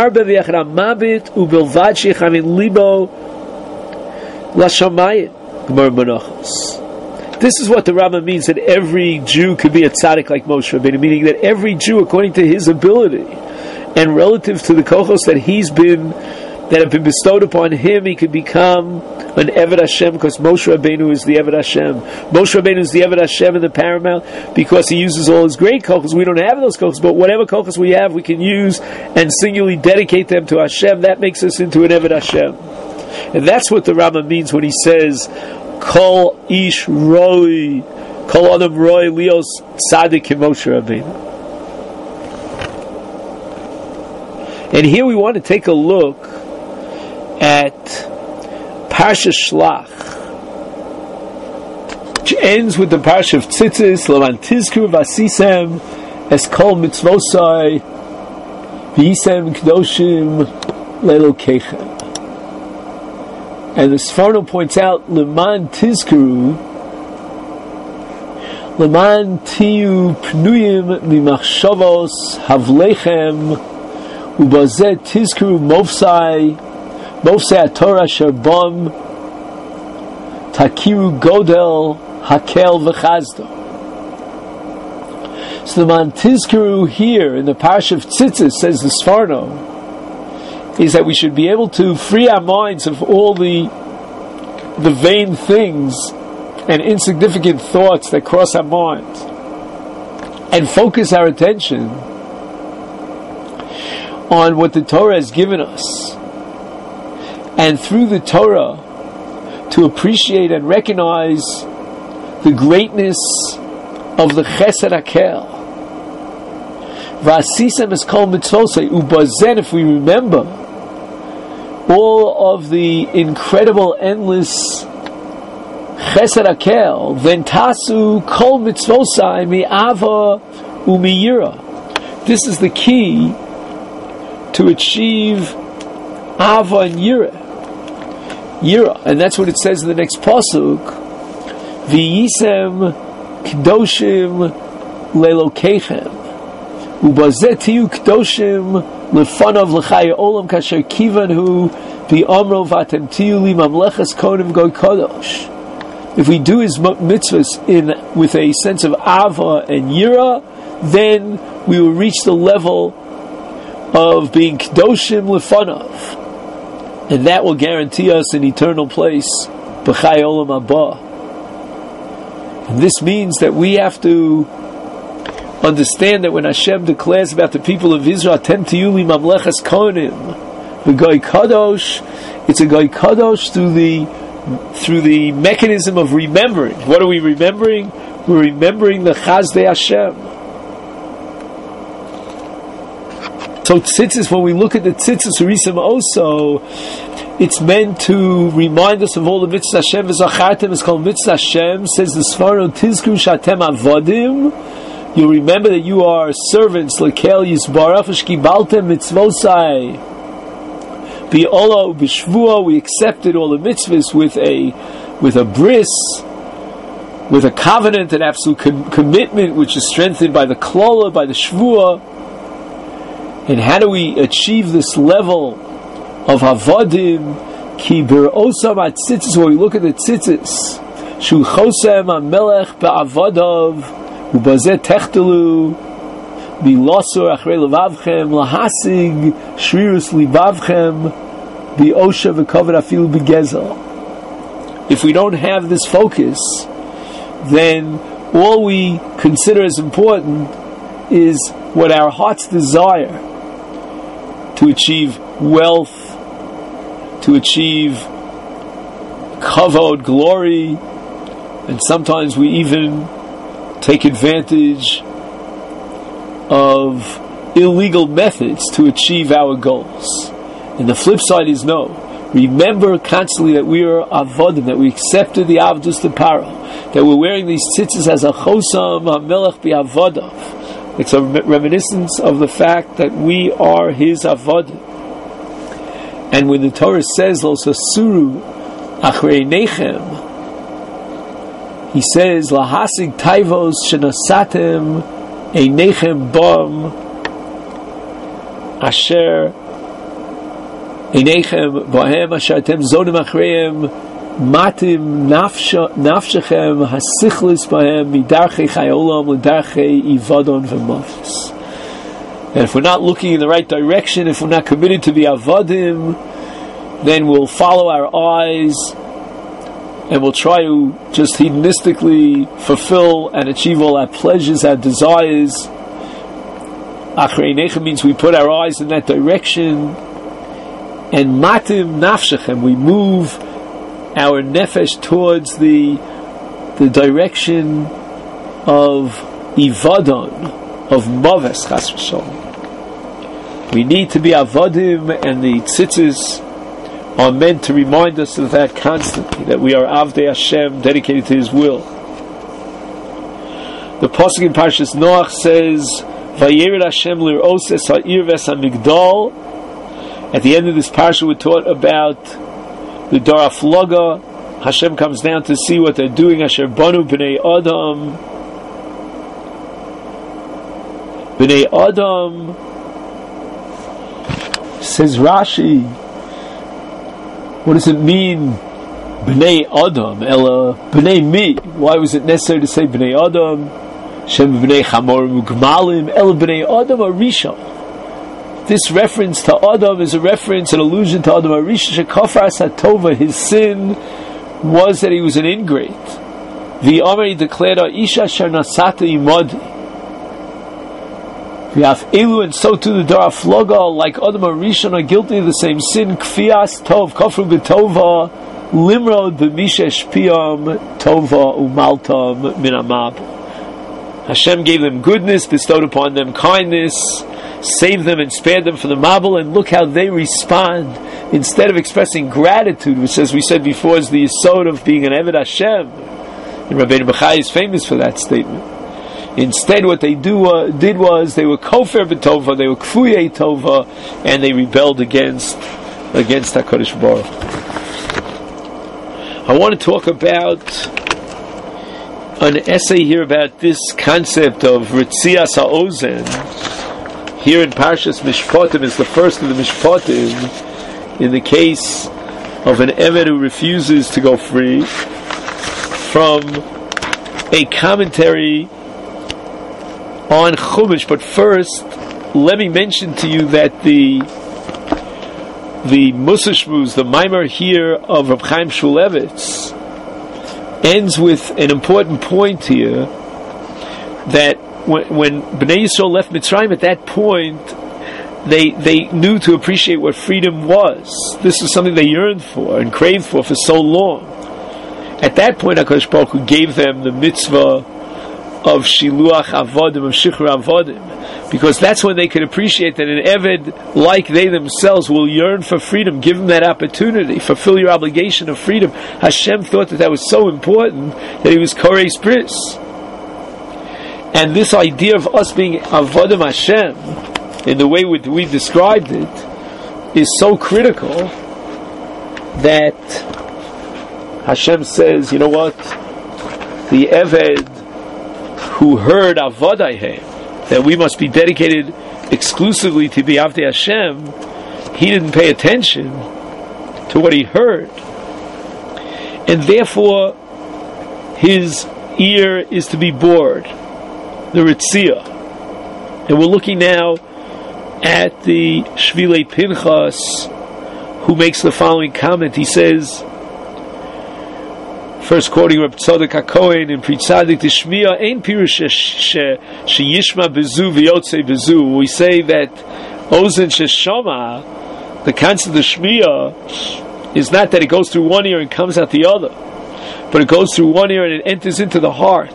the Rambam means, that every Jew could be a tzaddik like Moshe Rabbeinu, meaning that every Jew, according to his ability and relative to the kochos that have been bestowed upon him, he could become an Eved Hashem, because Moshe Rabbeinu is the Eved Hashem. Moshe Rabbeinu is the Eved Hashem in the paramount because he uses all his great kochos. We don't have those kochos, but whatever kochos we have, we can use and singularly dedicate them to Hashem. That makes us into an Eved Hashem. And that's what the Rambam means when he says, Kol ish roi, kol adam roi lios tzaddik Moshe Rabbeinu. And here we want to take a look at Parsha Shlach, which ends with the Parsha of Tzitzis, Leman Tizkru Vasisem Es Kol Mitzvosai V'Yisem Kedoshim Le'Elokeichem. And the Sforno points out, Leman Tizkru, Leman Tiyu Pnuyim Mimachshavos Havlechem Ubazet Tizkru Mofsai HaTorah Sherbam Takiru Godel Hakel V'Chazdo. So the man Tizkuru here in the Parsha of Tzitzis, says the Sforno, is that we should be able to free our minds of all the vain things and insignificant thoughts that cross our minds, and focus our attention on what the Torah has given us, and through the Torah to appreciate and recognize the greatness of the Chesed Hakel. Vasisem es kol mitzvosei ubazen. If we remember all of the incredible, endless Chesed Hakel, then tasu kol mitzvosei mi'ava u'miyira. This is the key to achieve Ava and Yira. And that's what it says in the next pasuk. V'yisem k'doshim lelokeichem ubazeh tiyu k'doshim lefanav l'chaya olam kasher kivanhu v'amro v'atem tiyu li mamlechas konim goy kadosh. If we do his mitzvahs with a sense of Ava and Yira, then we will reach the level of being k'doshim lefanav. And that will guarantee us an eternal place, b'chai olam haba. And this means that we have to understand that when Hashem declares about the people of Israel, "Atem tiyu li mamlechas kohanim," the goy kadosh, it's a goy kadosh through the mechanism of remembering. What are we remembering? We're remembering the Chazdei Hashem. So tzitzis, when we look at the tzitzis Urisim also, it's meant to remind us of all the mitzvahs Hashem. V'zachartem is called mitzvah Hashem. Says the Sfaro, Tizkru shatem avodim. You remember that you are servants. Lekel yisbarach v'shkibaltem mitzvosai. Bi'ola u'bishvua. We accepted all the mitzvahs with a bris, with a covenant, an absolute commitment, which is strengthened by the klola, by the shvua. And how do we achieve this level of havadim? Ki ber'osam at-tzitzis, when we look at the tzitzis, shu chosem ha-melech ba'avadav, ubazeh techtelu, bi'losor achrei levavchem, lahasig shrirus libavchem, bi'osha v'koved afilu b'gezel. If we don't have this focus, then all we consider as important is what our hearts desire, to achieve wealth, to achieve kavod, glory, and sometimes we even take advantage of illegal methods to achieve our goals. And the flip side is no. Remember constantly that we are avodim, that we accepted the avdus de paro, that we're wearing these tzitzis as a chosam ha-melech bi-avodav. It's a reminiscence of the fact that we are his avodim. And when the Torah says, Lo sasuru achrei nechem, he says, Lahasig taivos shenasatem einechem bam asher einechem bahem asher atem zodim achreihem matim nafshechem hasichlis bahem midarchei chayolam ledarchei ivadon v'mafis. And if we're not looking in the right direction, if we're not committed to be avodim, then we'll follow our eyes and we'll try to just hedonistically fulfill and achieve all our pleasures, our desires. Achrei nechem means we put our eyes in that direction, and matim nafshechem, we move our nefesh towards the direction of ivadon, of maves chas v'shalom. We need to be avodim, and the tzitzis are meant to remind us of that constantly, that we are avdei Hashem, dedicated to His will. The pasuk in Parshas Noach says, "Vayered Hashem lir'os es ha'ir v'es ha'migdal." At the end of this parsha, we're taught about the Dor HaFlaga. Hashem comes down to see what they're doing. Asher banu b'nei Adam. B'nei Adam, says Rashi, what does it mean, B'nei Adam, Ella B'nei Mi? Why was it necessary to say B'nei Adam? Shem B'nei Chamor Mugmalim, Ella B'nei Adam Arisha. This reference to Adam is a reference, an allusion to Adam Arisha, Shekafar Satova. His sin was that he was an ingrate. The Omer declared, Isha Shar Nasata Imadi. We have Elu, and so too the Dor HaFlaga, like Adam Arishon, are guilty of the same sin. Kfias Tov, Kofru B'Tova, Limrod B'Mishesh Piyam, Tova Umaltam Min Amab. Hashem gave them goodness, bestowed upon them kindness, saved them and spared them from the Mabul, and look how they respond. Instead of expressing gratitude, which, as we said before, is the yesod of being an Eved Hashem, and Rabbeinu Bachai is famous for that statement. Instead, what they did was they were kofer b'tova, they were kfuyei tova, and they rebelled against HaKadosh Baruch. I want to talk about an essay here about this concept of Ritzias HaOzen. Here in Parshas Mishpatim is the first of the Mishpatim in the case of an Eved who refuses to go free, from a commentary on Chumash. But first, let me mention to you that the Mussar Shmuz, the Maimer here of Reb Chaim Shmulevitz, ends with an important point here, that when Bnei Yisrael left Mitzrayim, at that point they knew to appreciate what freedom was. This was something they yearned for and craved for so long. At that point, HaKadosh Baruch Hu gave them the mitzvah of Shiluach Avodim, of Shichur Avodim, because that's when they could appreciate that an Eved, like they themselves, will yearn for freedom. Give them that opportunity, fulfill your obligation of freedom. Hashem thought that was so important that He was Koreis Bris. And this idea of us being Avodim Hashem, in the way we described it, is so critical that Hashem says, you know what? The Eved who heard Avodayhem, that we must be dedicated exclusively to be Avdei Hashem, he didn't pay attention to what he heard. And therefore, his ear is to be bored, the Ritzia. And we're looking now at the Shvilei Pinchas, who makes the following comment. He says, first quoting Reb Tzadok HaKohen in Pri Tzadik Tishmiya, Ein pirush sheyishma bezu v'yotzei bezu. We say that Ozen sheshama, the concept of Shmiya, is not that it goes through one ear and comes out the other, but it goes through one ear and it enters into the heart.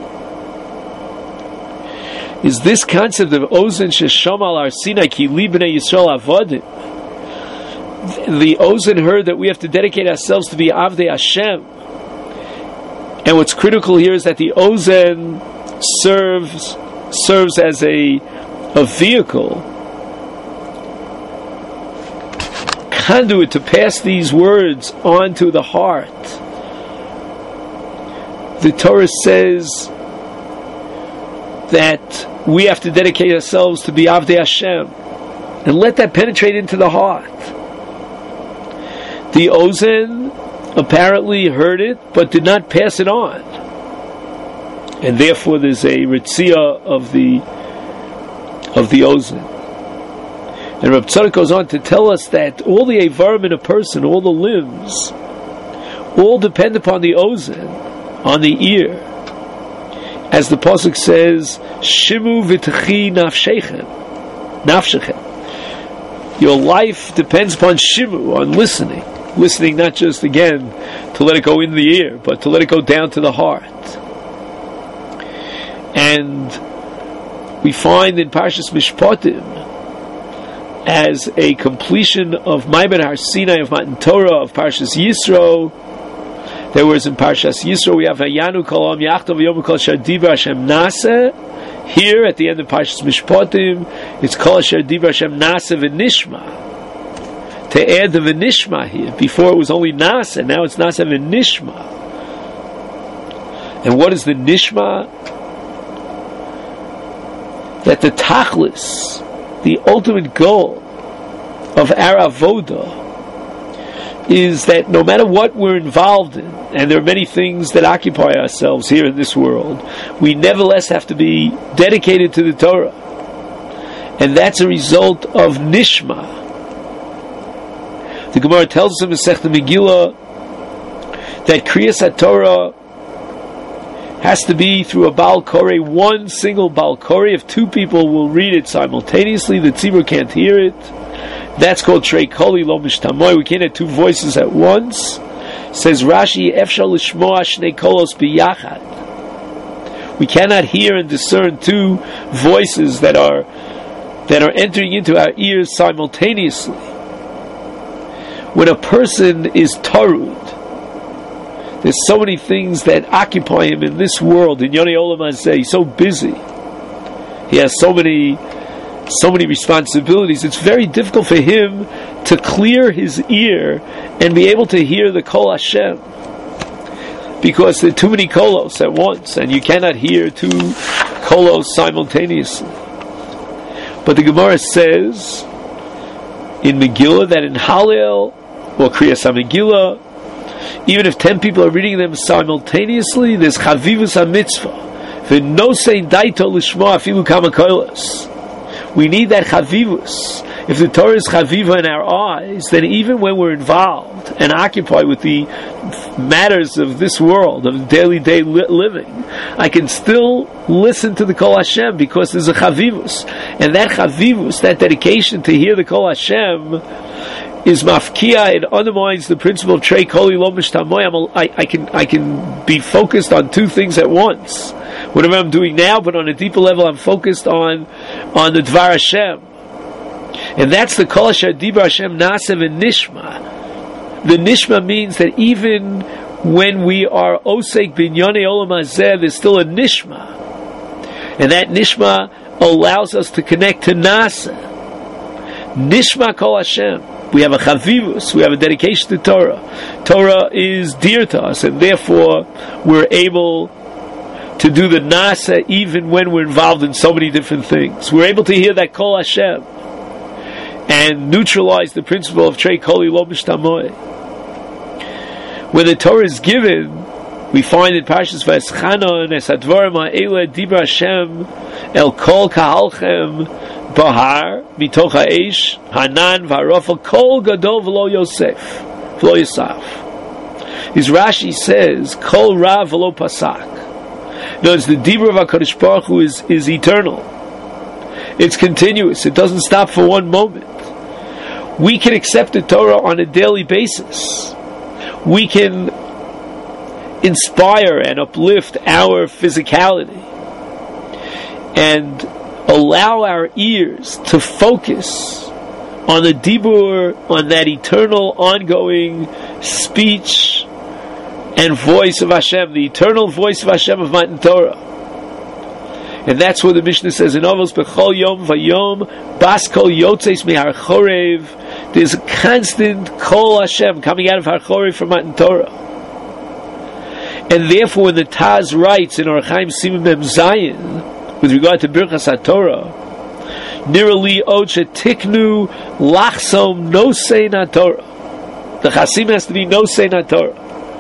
Is this concept of Ozen sheshama al Har Sinai ki li b'nei Yisrael avodim? The Ozen heard that we have to dedicate ourselves to be Avdei Hashem. And what's critical here is that the Ozen serves as a vehicle, conduit to pass these words on to the heart. The Torah says that we have to dedicate ourselves to be Avdei Hashem, and let that penetrate into the heart. The Ozen apparently heard it, but did not pass it on, and therefore there's a ritzia of the Ozen. And Reb Tzadok goes on to tell us that all the Eivarim in a person, all the limbs, all depend upon the Ozen, on the ear. As the pasuk says, "Shimu v'techi nafshechem." Your life depends upon shimu, on listening. Listening not just, again, to let it go in the ear, but to let it go down to the heart. And we find in Parshas Mishpatim, as a completion of Maimer Har Sinai, of Matan Torah, of Parshas Yisro, there was in Parshas Yisro, we have Vayanu Kol Am Yachtav V'yomu Kol Asher Divrei Hashem Naseh. Here, at the end of Parshas Mishpatim, it's Kol Asher Divrei Hashem Naseh V'nishma. To add the V'nishma here. Before it was only Nasa, now it's Nasa V'nishma. And what is the Nishma? That the Tachlis, the ultimate goal of our Avodah, is that no matter what we're involved in, and there are many things that occupy ourselves here in this world, we nevertheless have to be dedicated to the Torah. And that's a result of Nishma. The Gemara tells us in Masechta Megillah that Kriyas HaTorah has to be through a Baal Koreh, one single Baal Koreh. If two people will read it simultaneously, the tzibur can't hear it. That's called Trei Koli Lo Mishtamoy. We can't have two voices at once. Says Rashi, Efshar Lishmoa Shnei Kolos Biyachad. We cannot hear and discern two voices that are entering into our ears simultaneously. When a person is tarud, There's so many things that occupy him in this world. In Yonei Olam Hazeh, he's so busy. He has so many responsibilities. It's very difficult for him to clear his ear and be able to hear the Kol Hashem, because there are too many kolos at once, and you cannot hear two kolos simultaneously. But the Gemara says in Megillah that in Hallel or Kriyas HaMegillah, even if 10 people are reading them simultaneously, there's Chavivus HaMitzvah. V'nosei daito lishma afilu kama kolos. We need that Chavivus. If the Torah is Chaviva in our eyes, then even when we're involved and occupied with the matters of this world, of daily living, I can still listen to the Kol Hashem because there's a Chavivus. And that Chavivus, that dedication to hear the Kol Hashem, is mafkia. It undermines the principle of Trei Koli Lo Mishtamoy. I can be focused on two things at once. Whatever I'm doing now, but on a deeper level, I'm focused on the Dvar Hashem. And that's the Kol Asher Dibra Hashem Nasev and Nishma. The Nishma means that even when we are Osek Binyane Olam Hazeh, there's still a Nishma. And that Nishma allows us to connect to Nasa. Nishma Kol Hashem. We have a Chavivus, we have a dedication to Torah. Torah is dear to us, and therefore we're able to do the Nasa even when we're involved in so many different things. We're able to hear that Kol Hashem and neutralize the principle of Trei Koli Lo Mishtamoy. When the Torah is given, we find in Parshas Va'eschanon, Es Hadvarim Ha'ele Dibra Hashem El Kol Kahalchem Bahar Mitoch Ha'esh Hanan V'Harofel Kol Gadol V'Lo Yosef V'Lo Yosaf. His Rashi says Kol Ra V'Lo Pasak. No, it's the Dibra of HaKadosh Baruch Hu is eternal. It's continuous. It doesn't stop for one moment. We can accept the Torah on a daily basis. We can inspire and uplift our physicality and allow our ears to focus on the Dibur, on that eternal, ongoing speech and voice of Hashem, the eternal voice of Hashem of Matan Torah. And that's what the Mishnah says in Avos, Bechol Yom Vayom Bas Kol Yotzeis Mehar Chorev. There's a constant Kol Hashem coming out of Har Chorev from Matan Torah. And therefore, when the Taz writes in Orach Chaim Siman Mem Zayin with regard to Birchas HaTorah, Nirali Oche Tiknu Lachsom Nosei NaTorah. The Chasim has to be Nosei NaTorah.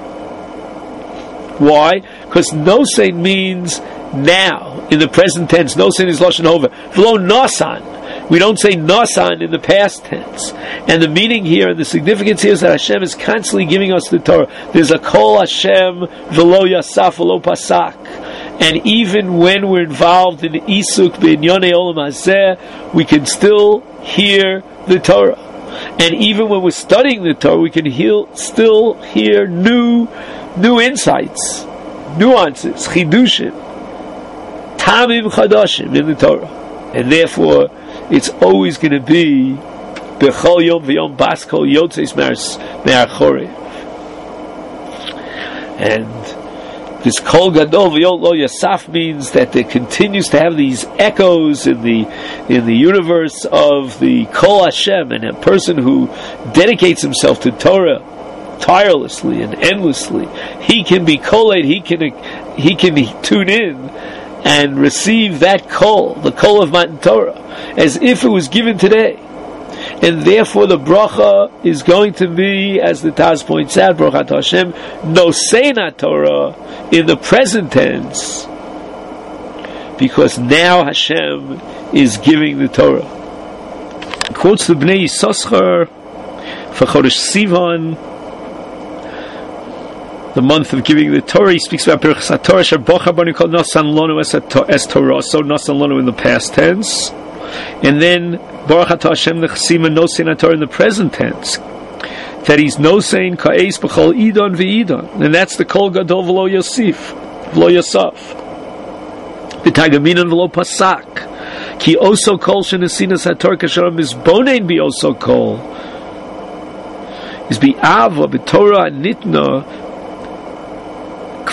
Why? Because Nosei means now, in the present tense. Nosen is Lashon Hova. V'lo Nosan. We don't say Nosan in the past tense. And the meaning here, and the significance here, is that Hashem is constantly giving us the Torah. There's a Kol Hashem V'lo Yasaf V'lo Pasak. And even when we're involved in Isuk B'Inyonei Olam Hazeh, we can still hear the Torah. And even when we're studying the Torah, we can still hear new insights, nuances, chidushim, tamim chadashim in the Torah. And therefore, it's always going to be bechol yom v'yom bas kol yotzeis me'ar chorev. And this kol gadol v'yom lo yasaf means that there continues to have these echoes in the universe of the kol Hashem, and a person who dedicates himself to Torah tirelessly and endlessly, he can be koled, he can tune in and receive that kol, the kol of Matan Torah, as if it was given today. And therefore the bracha is going to be, as the Taz points out, Brachat Hashem Nosei NaTorah in the present tense, because now Hashem is giving the Torah. Quotes the Bnei Yissaschar for Chodesh Sivan, the month of giving the Torah. He speaks about Birchas HaTorah, Asher Bocha Banu Kol Nosan Lonu es Torah, so Nosan Lonu in the past tense, and then Baruch Atah Hashem Nechsima Nosein HaTorah in the present tense, that he's Nosein Ka'es B'chol Idon V'Idon, and that's the Kol Gadol V'lo Yosef B'Tagaminon V'lo Pasak Ki Oso Kol Shenesinas HaTorah Kasher Mizbonein Bi Oso Kol is Bi'ava B'Torah Nitna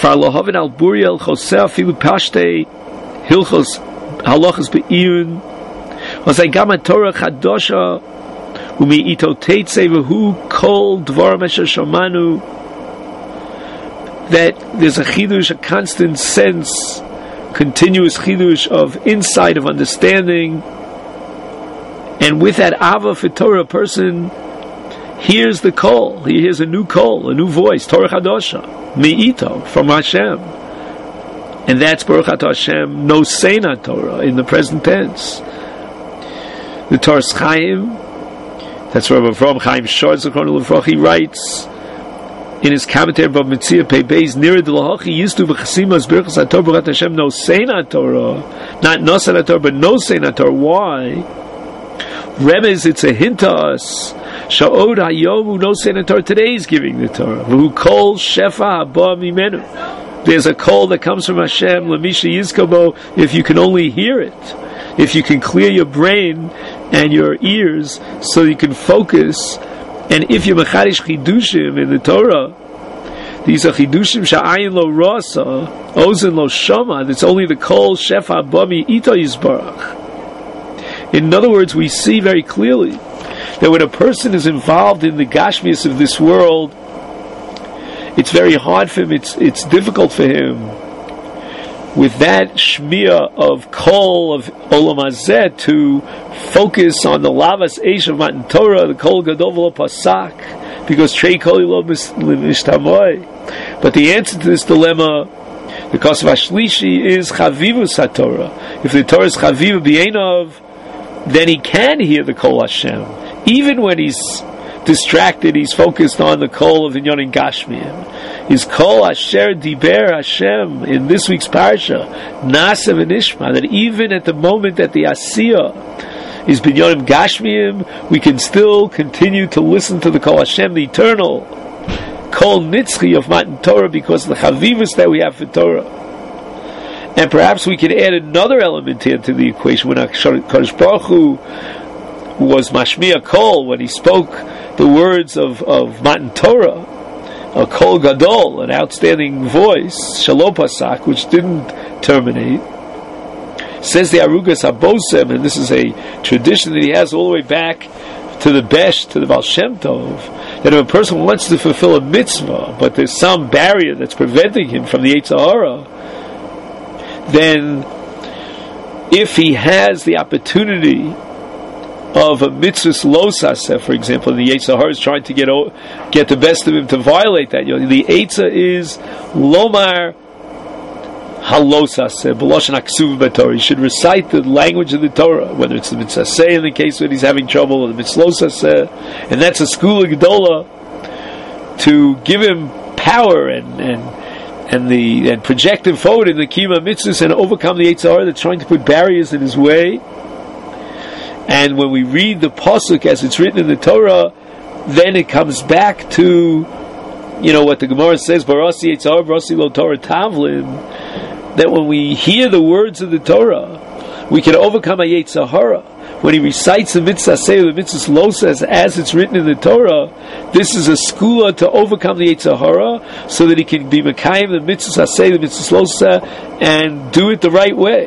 Kvar lohavin al buriel choseh afilu pashte hilchos halachas be'iyun v'zay gam haTorah chadosha umi ito teitze v'hu kol dvarim asher shamanu, that there's a chidush, a constant sense, continuous chidush of insight, of understanding, and with that ava for Torah, a person hears the call. He hears a new call, a new voice, Torah Chadosha, Me'ito, from Hashem. And that's Baruch Atah Hashem, no Seina Torah, in the present tense. The Torah Chaim, that's Rabbi Avraham Chaim Shor Zichrono Livrocha, he writes in his commentary about Mitzvah Pei Beis, Nira D'Lahachi Yistu V'Chasimas Birchas HaTorah Baruch Atah Hashem, no Seina Torah, not Nosan HaTorah, but no Seina Torah. Why? Remez, it's a hint to us. Sha'od hayomu no seina Torah. Today is giving the Torah. V'hu kol shefa haba mimenu. There's a call that comes from Hashem. L'misha yizkabo. If you can only hear it, if you can clear your brain and your ears so you can focus, and if you mechadish chidushim in the Torah, these are chidushim sha'ayin lo rasa, ozen lo shama. It's only the kol shefa haba mi'ito yizbarach. In other words, we see very clearly that when a person is involved in the gashmias of this world, it's very hard for him, it's difficult for him, with that shmiya of kol, of olam hazeh, to focus on the lavas eish of Matan Torah, the kol gadol v'lo pasak, because trei kol lo mishtamoy. But the answer to this dilemma, the kosav hashlishi, is chavivus haTorah. If the Torah is chaviva b'einov, then he can hear the Kol Hashem. Even when he's distracted, he's focused on the Kol of Inyanim Gashmiyim. His Kol Asher Diber Hashem in this week's Parsha, Nasa v'Nishma, that even at the moment that the Asiyah is Binyanim Gashmiyim, we can still continue to listen to the Kol Hashem, the eternal Kol Nitzchi of Matan Torah, because of the Chavivus that we have for Torah. And perhaps we can add another element here to the equation. When HaKadosh Baruch Hu was Mashmiya Kol, when he spoke the words of Matan Torah, a Kol Gadol, an outstanding voice, Shalom Pasak, which didn't terminate, says the Arugas HaBosem, and this is a tradition that he has all the way back to the Besh, to the Baal Shem Tov, that if a person wants to fulfill a mitzvah, but there's some barrier that's preventing him from the Yetzer Hara, then if he has the opportunity of a mitzvah lo saseh, for example, the Yetzer Hara is trying to get the best of him to violate that. The Eitzah is lomar halo saseh b'loshen haksuv b'Torah. He should recite the language of the Torah, whether it's the mitzvah saseh in the case when he's having trouble, or the mitzvah lo saseh, and that's a school of gedola to give him power and project him forward in the kima mitzvahs and overcome the Yetzer Hara that's trying to put barriers in his way. And when we read the pasuk as it's written in the Torah, then it comes back to, what the Gemara says, Barasi Yetzer Hara, Barasi lo Torah Tavlin, that when we hear the words of the Torah, we can overcome a Yetzer Hara. When he recites the mitzvah say, the mitzvah lo says, as it's written in the Torah, this is a skula to overcome the Yetzer Hara, so that he can be mekayim the mitzvah say, the mitzvah lo say, and do it the right way.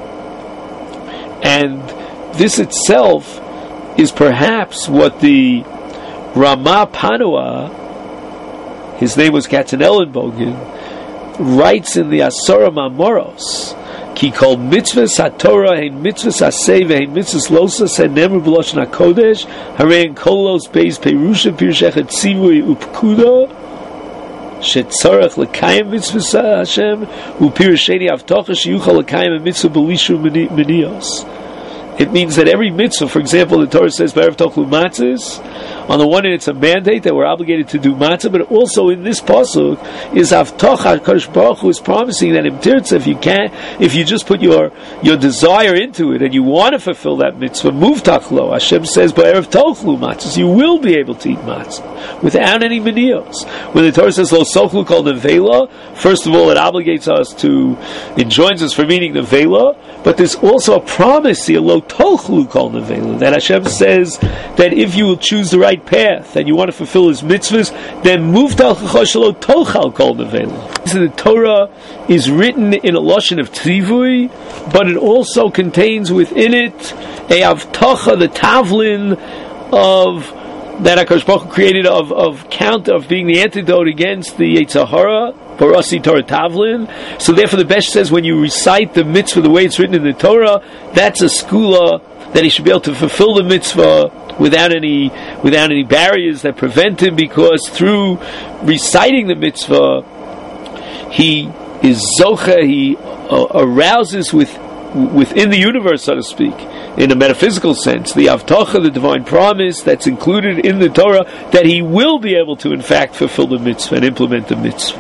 And this itself is perhaps what the Ramah Panua, his name was Katzenellenbogen, writes in the Asara Mamoros. Ki kol mitzvahs haTorah hein mitzvahs hasei ve'hen mitzvahs losas and nemer b'loshen hakodesh harein kolos beis perusha pirushechet tzivui upkuda shetzarech lekayim mitzvahs Hashem upirusheni avtocha sheyuchal lekayim a mitzvah b'lishu minios. It means that every mitzvah, for example, the Torah says b'erev tochlu matzahs. On the one hand, it's a mandate that we're obligated to do matzah, but also in this pasuk is avtocha. HaKadosh Baruch Hu is promising that in Tirtzah, if you just put your desire into it and you want to fulfill that mitzvah, move tachlo. Hashem says b'erev tochlu matzahs. You will be able to eat matzah without any menios. When the Torah says lo sochlu kol nevela, first of all, it obligates us to, enjoins us from eating nevela, but there's also a promise here, lo tochlu kol nevela, that Hashem says that if you will choose the right right path and you want to fulfill his mitzvahs, then move to al-chachashalo tochal kol nevela. So the Torah is written in a lashon of tzivui, but it also contains within it a avtacha, the tavlin of that HaKadosh Baruch Hu created of being the antidote against the Yetzer Hara, Barasi Torah Tavlin. So therefore the Besh says when you recite the mitzvah the way it's written in the Torah, that's a skula that he should be able to fulfill the mitzvah without any barriers that prevent him, because through reciting the mitzvah he is zocha, he arouses within the universe, so to speak, in a metaphysical sense, the avtacha, the divine promise that's included in the Torah, that he will be able to in fact fulfill the mitzvah and implement the mitzvah.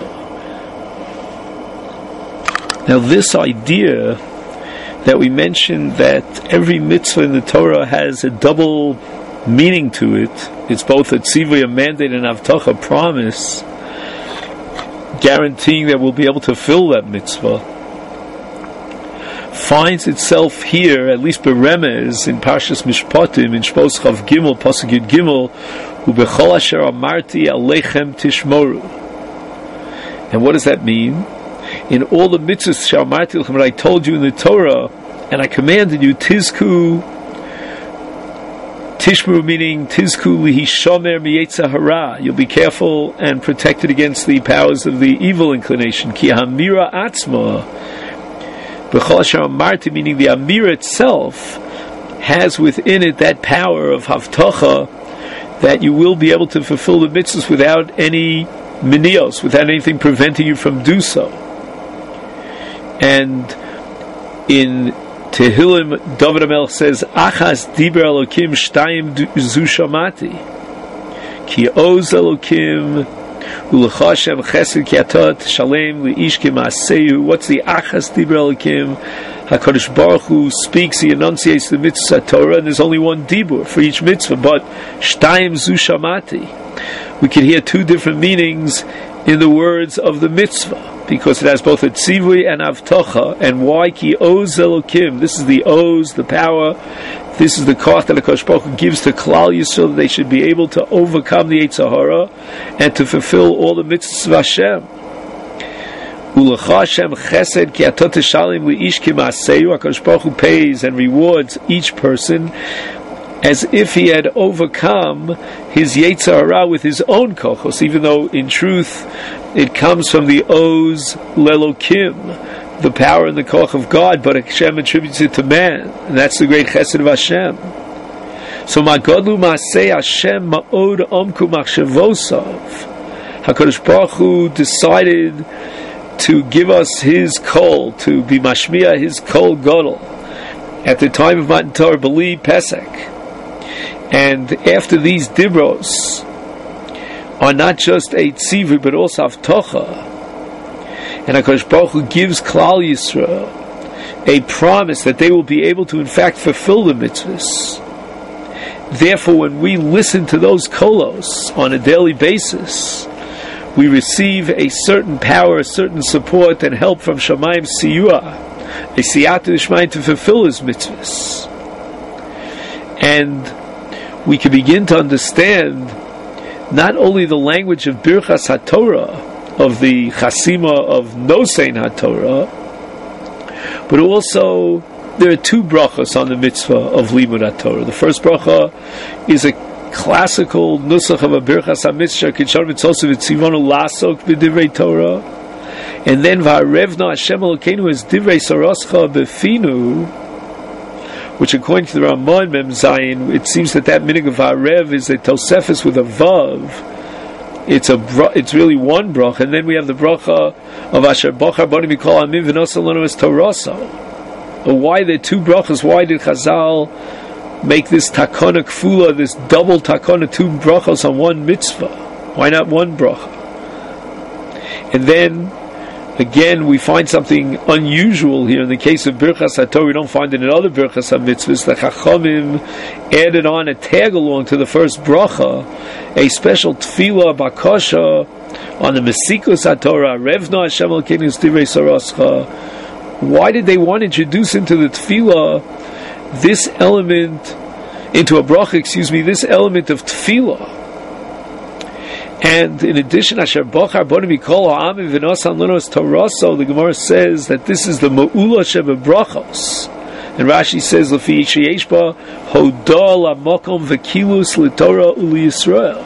Now this idea that we mentioned, that every mitzvah in the Torah has a double meaning to it, it's both a tzivui, a mandate, and avtacha, a promise, guaranteeing that we'll be able to fill that mitzvah, finds itself here, at least beremez, in Parshas Mishpatim, in Shpos Chav Gimel, Pasuk Yud Gimel, Ubechol asher amarti aleichem tishmoru. And what does that mean? In all the mitzvahs she'amarti lechem, that I told you in the Torah, and I commanded you, tizku, tishmoru meaning tizku lihishomer miyetzer hara, you'll be careful and protected against the powers of the evil inclination. Ki hamira atzma, B'chol asher amarti, meaning the Amir itself has within it that power of Havtacha, that you will be able to fulfill the mitzvahs without any minios, without anything preventing you from do so. And in Tehillim, David HaMelech says, Achas diber Elokim shtayim zu shamati, ki oz Elokim Ulachashem chesed kiatot shalem liish k'maaseyu. What's the achas dibur Elokim? HaKadosh Baruch Hu speaks, he enunciates the mitzvah Torah, and there's only one dibur for each mitzvah, but shtayim zu shamati. We can hear two different meanings in the words of the mitzvah, because it has both a tzivui and avtacha. And why? Ki oz Elokim. This is the oz, the power. This is the koach that HaKadosh Baruch Hu gives to Klal Yisrael, that they should be able to overcome the Yetzer Hara and to fulfill all the mitzvahs of Hashem. Ulecha Hashem chesed ki atot teshalim liish k'maaseyu. HaKadosh Baruch Hu pays and rewards each person as if he had overcome his Yetzer Hara with his own kochos, even though in truth it comes from the oz lelokim, the power and the koch of God, but Hashem attributes it to man, and that's the great chesed of Hashem. So Magodlu Maaseh Hashem Ma'od Omku Machshavosov. HaKadosh Baruch Hu decided to give us His kol, to be mashmiya His kol gadol at the time of Matan Torah B'li Pesach. And after these dibros are not just a tzivui but also avtocha, and HaKadosh Baruch Hu gives Klal Yisrael a promise that they will be able to in fact fulfill the mitzvahs. Therefore, when we listen to those kolos on a daily basis, we receive a certain power, a certain support and help from Shamayim Siyua, a Siyata D'Shmayim, to fulfill his mitzvahs. And we can begin to understand not only the language of Birchas HaTorah, of the Chasima of Nosein HaTorah, but also there are two brachas on the mitzvah of Limud HaTorah. The first bracha is a classical nusach of a Birchas HaMitzvah, Kitshar Mitzvah V'tzivonu Lasok B'divrei Torah, and then V'harevna Hashem Elokeinu as Divrei Saroscha B'finu, which according to the Ramban Mem Zayin, it seems that minig of V'harev is a Tosefes with a Vav. It's really one bracha, and then we have the bracha of Asher Bochar Bani Mikol Amim V'Nosalonu as Torasa. Why there are two brachas? Why did Chazal make this takona kfula, this double takona, two brachas on one mitzvah? Why not one bracha? And then again, we find something unusual here in the case of Birchas HaTorah. We don't find it in other Birchas HaMitzvahs. The Chachamim added on a tag along to the first bracha, a special tefillah bakasha on the Mesikus HaTorah, Revna Hashem Elokeinu Divrei Saroscha. Why did they want to introduce into the tefillah this element this element of tefillah. And in addition, Asher Bochar Bonu Mikol Ha'amim V'Nosan Lunos Toroso, the Gemara says that this is the Ma'ula Sheba Brachos. And Rashi says, L'fi Sheyesh Ba Hodol HaMokom V'Kilus L'Torah Uli Yisrael.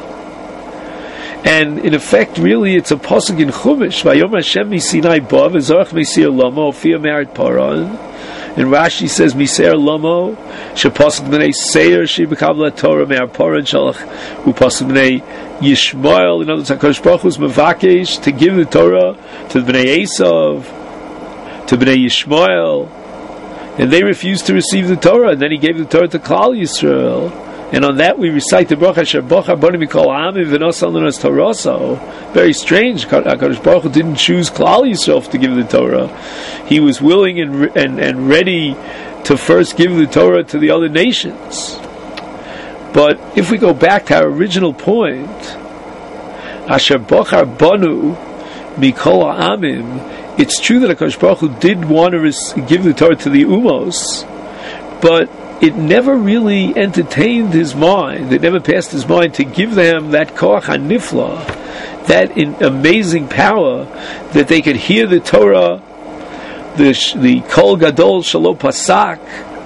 And in effect, really, it's a pasuk in Chumash. Vayom Hashem miSinai Ba V'Zorach Me'Sir Lomo Ofia Me'aret Paran. And Rashi says, Miser Lomo Shepasuk B'nei Seir Shebekabla Torah Me'ar Paran Shalach U'Pasuk B'nei Yishmael. In other words, HaKadosh Baruch Hu is Mevakesh to give the Torah to the B'nei Esav, to B'nei Yishmael, and they refused to receive the Torah. And then He gave the Torah to Klal Yisrael. And on that we recite the bracha Asher Bochar Bonu Mikol Ha'amim V'Nosan Lunos Toroso. Very strange. HaKadosh Baruch Hu didn't choose Klal Yisrael to give the Torah. He was willing and ready to first give the Torah to the other nations. But if we go back to our original point, Asher Bochar Bonu Mikol Ha'amim, it's true that HaKadosh Baruch Hu did want to give the Torah to the Umos, but it never really entertained His mind. It never passed His mind to give them that koach hanifla, that amazing power that they could hear the Torah, the kol gadol shelo pasak,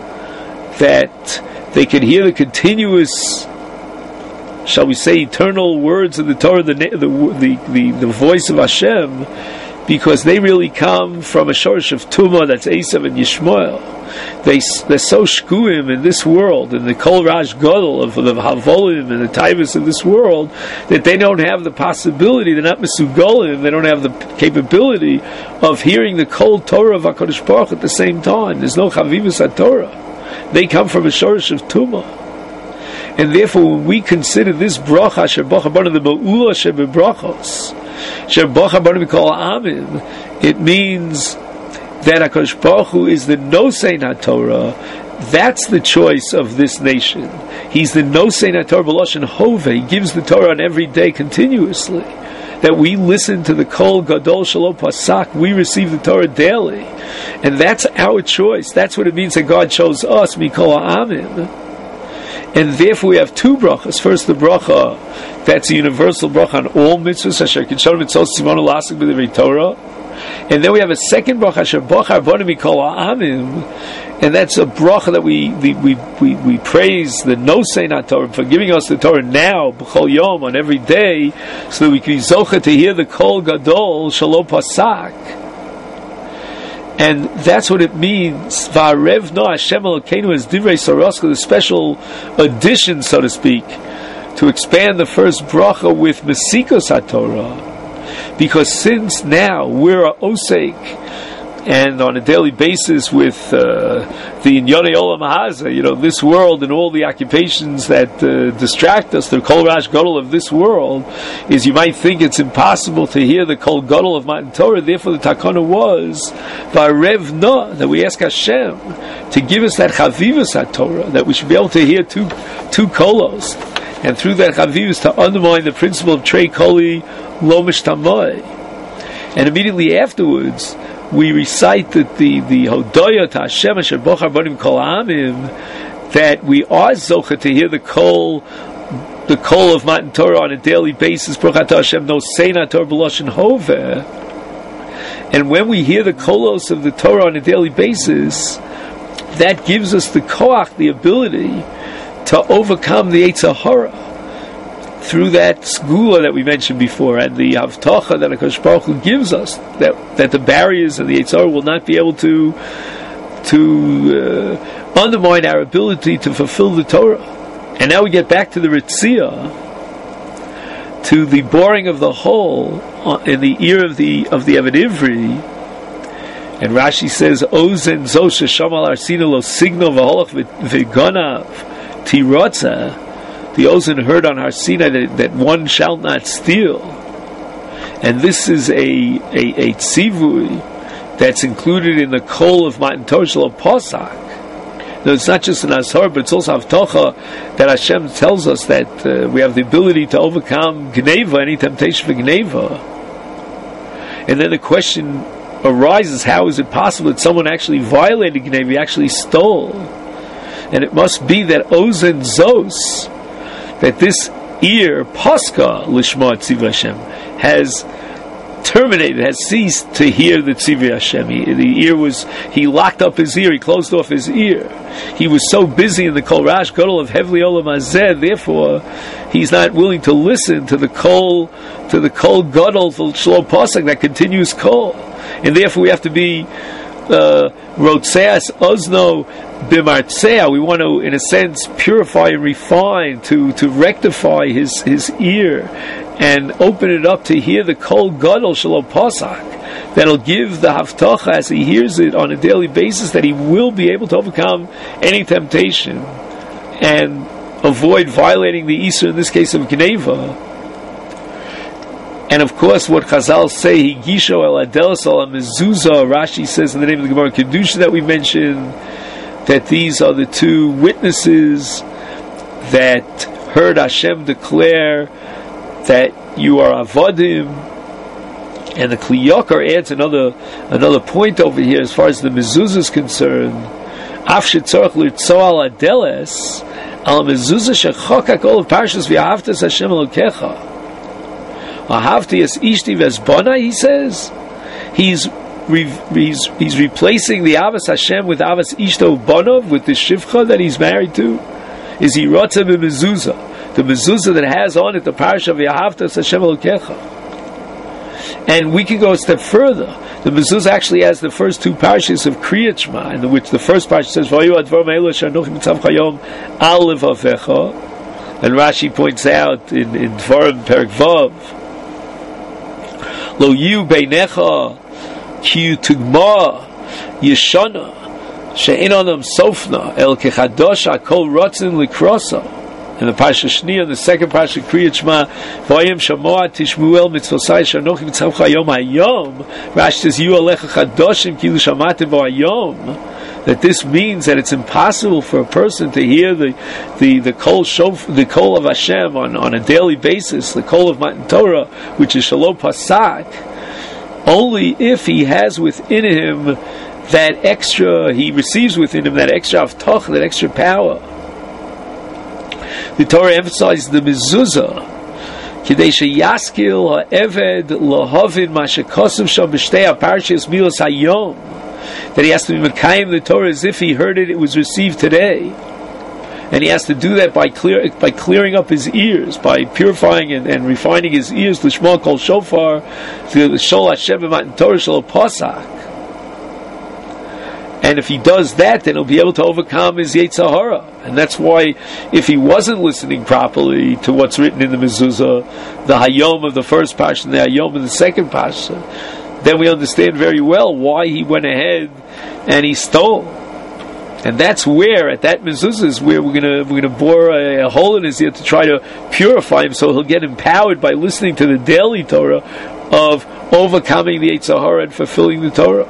that they could hear the continuous, shall we say, eternal words of the Torah, the voice of Hashem, because they really come from a shorish of Tumah, that's Esav and Yishmael. They're so shkuim in this world, in the Kol Rash Gadol of the Havolim and the Taivas of this world, that they don't have the possibility, they're not Mesugolim, they don't have the capability of hearing the Kol Torah of HaKadosh Baruch at the same time. There's no Chavivus HaTorah. They come from a shorish of Tumah. And therefore, when we consider this bracha, Asher Bochar Bonu, the Ma'ula Shebe Brachos, Asher Bochar Bonu Mikol Ha'amim, it means that HaKadosh Baruch Hu is the Nosein HaTorah. That's the choice of this nation. He's the Nosein HaTorah B'Loshen Hoveh. He gives the Torah on every day continuously. That we listen to the Kol Gadol Shelo Pasak. We receive the Torah daily. And that's our choice. That's what it means that God chose us, Mikol Ha'amim. And therefore we have two brachas. First, the bracha, that's a universal bracha on all mitzvahs, Asher Kitshonim Mitzvot Simonu Lasik B'Divrei Torah. And then we have a second bracha, Asher Bochar Bonu Mikol Ha'amim, and that's a bracha that we praise the Nosein HaTorah for giving us the Torah now, B'chol Yom, on every day, so that we can be zocha to hear the Kol Gadol Shelo Pasak. And that's what it means. Va'arev no Hashem Elokeinu as Divrei Soroska, the special addition, so to speak, to expand the first bracha with Mesikos HaTorah. Because since now we're a osek, and on a daily basis with the Inyonei Olam Hazeh, this world and all the occupations that distract us, the Kol Rash Gadol of this world, is you might think it's impossible to hear the Kol Gadol of Matan Torah. Therefore the Takana was Va'arev no, that we ask Hashem to give us that Chavivus HaTorah, that we should be able to hear two kolos, and through that Chavivus to undermine the principle of Trei Koli Lo Mishtamai. And immediately afterwards we recite that the Hodaya to Hashem Asher Bochar Bonu Mikol Ha'amim, that we are zocha to hear the kol of Matan Torah on a daily basis. Baruch Atah Hashem Nosein HaTorah B'Loshen Hoveh. And when we hear the kolos of the Torah on a daily basis, that gives us the koach, the ability to overcome the Yetzer Hara through that segula that we mentioned before, and the havtacha that HaKadosh Baruch Hu gives us, that the barriers of the Yetzer Hara will not be able to undermine our ability to fulfill the Torah. And now we get back to the Ritzia, to the boring of the hole in the ear of the Eved Ivri. And Rashi says, Ozen zo sheshamal arsina lo signo v'holach v'gonav tirotza. The Ozen heard on Har Sinai that one shall not steal. And this is a tzivui that's included in the kol of Matan Torah Shelo Pasak. No, it's not just an azhar, but it's also havtocha that Hashem tells us that we have the ability to overcome gneva, any temptation for gneva. And then the question arises, how is it possible that someone actually violated gneva, he actually stole? and it must be that Ozen Zos, that this ear, Pascha Lishma Tzivah Hashem, has terminated, has ceased to hear the Tzivah Hashem. He locked up his ear, he closed off his ear. He was so busy in the Kol Rash Gadol of Hevli Olam Hazeh, therefore he's not willing to listen to the Kol Gadol Shlo Pasach, that continuous Kol. And therefore we have to be Rotzeas Ozno Bimartzea. We want to, in a sense, purify and refine, to rectify his ear and open it up to hear the Kol Gadol Shelo Pasach, that'll give the Haftacha as he hears it on a daily basis, that he will be able to overcome any temptation and avoid violating the Isur, in this case of Gneva. And of course, what Chazal say, Higisho el Adelos al Mezuzah, Rashi says in the name of the Gemara Kedusha that we mentioned, that these are the two witnesses that heard Hashem declare that you are Avodim. And the Kli Yakar adds another point over here as far as the mezuzah is concerned. Af shetzorach lirtzoa al adeles al mezuzah shechokak ol of parshas v'ahavtas Hashem Elokecha. Ahavti es ishti v'esbonai, he says. He's replacing the Avas Hashem with Avas Ishto Bonov, with the Shivcha that he's married to. Is he Rotza b'mezuzah, the mezuzah that has on it the parsha v'ahavtas Hashem Elokecha. And we can go a step further. The mezuzah actually has the first two parshas of Kriyat Shema, in which the first parsha says Vayu advar me'elu shanochi mitzavcha hayom al levavecha, and Rashi points out in Dvarim Perek Vav, Lo yu beinecha ki tugma yeshana she'en onam sofna el kechadosh hakol rotzin likrosa. In the Parsha Shniya, the second Parsha Kriyat Shema, Vayim shamoa tishmuel mitzvosai shanochi mitzavcha hayom hayom, Rashi says Yu alecha chadoshim kilu shamatim v'hayom, that this means that it's impossible for a person to hear the kol of Hashem on a daily basis, the kol of Matan Torah, which is Shalom Pasak, only if he has within him that extra, he receives within him that extra avtach, that extra power. The Torah emphasizes the mezuzah, kidei sheyaskil ha'eved lahavin ma shekosav sham b'shtei ha'parshas milos hayom, that he has to be mekayim the Torah as if he heard it was received today, and he has to do that by clearing up his ears, by purifying and refining his ears, l'shma kol shofar, to shol Hashem b'matan Torah shel pasach. And if he does that, then he'll be able to overcome his Yetzer Hara. And that's why, if he wasn't listening properly to what's written in the mezuzah, the Hayom of the first parsha and the Hayom of the second parsha, then we understand very well why he went ahead and he stole. And that's where, at that mezuzah, is where we're gonna bore a hole in his ear to try to purify him, so he'll get empowered by listening to the daily Torah of overcoming the Yetzer Hara and fulfilling the Torah.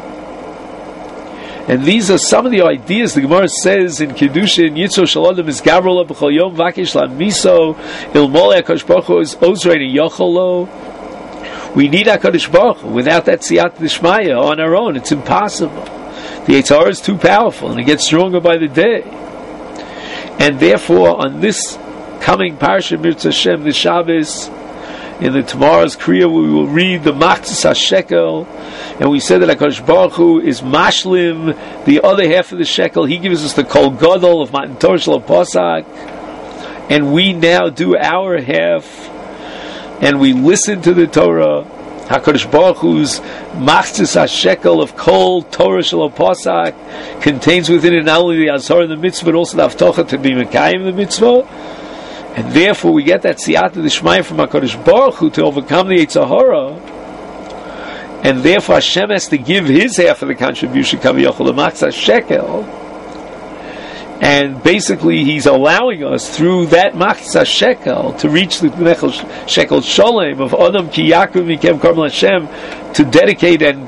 And these are some of the ideas the Gemara says in Kedushin, Yitzro Shalom is Gavrila b'chol yom vakish la miso ilmole HaKadosh Baruch Hu is ozrein yocholo. We need HaKadosh Baruch Hu. Without that siyat d'shmaya on our own, it's impossible. The Yetzer Hara is too powerful, and it gets stronger by the day. And therefore, on this coming Parsha Mirz Hashem, the Shabbos, in the tomorrow's Kriya, we will read the Machzis HaShekel, and we said that HaKadosh Baruch Hu is mashlim the other half of the shekel. He gives us the Kol Gadol of Matan Torah Shel Pasak, and we now do our half, and we listen to the Torah. HaKadosh Baruch Hu's Machzis HaShekel of Kol Torah Shel Pasak contains within it not only the Azhar and the mitzvah, but also the Avtocha to be Mekayim the mitzvah. And therefore we get that siyata d'shmaya from HaKadosh Baruch Hu to overcome the Yetzer Hara. And therefore Hashem has to give his half of the contribution, Kaviyachol, the Machzis HaShekel. And basically he's allowing us through that Machzis HaShekel to reach the Shekel Sholem of Adam Ki Yaakov Mikem Karmel Hashem, to dedicate and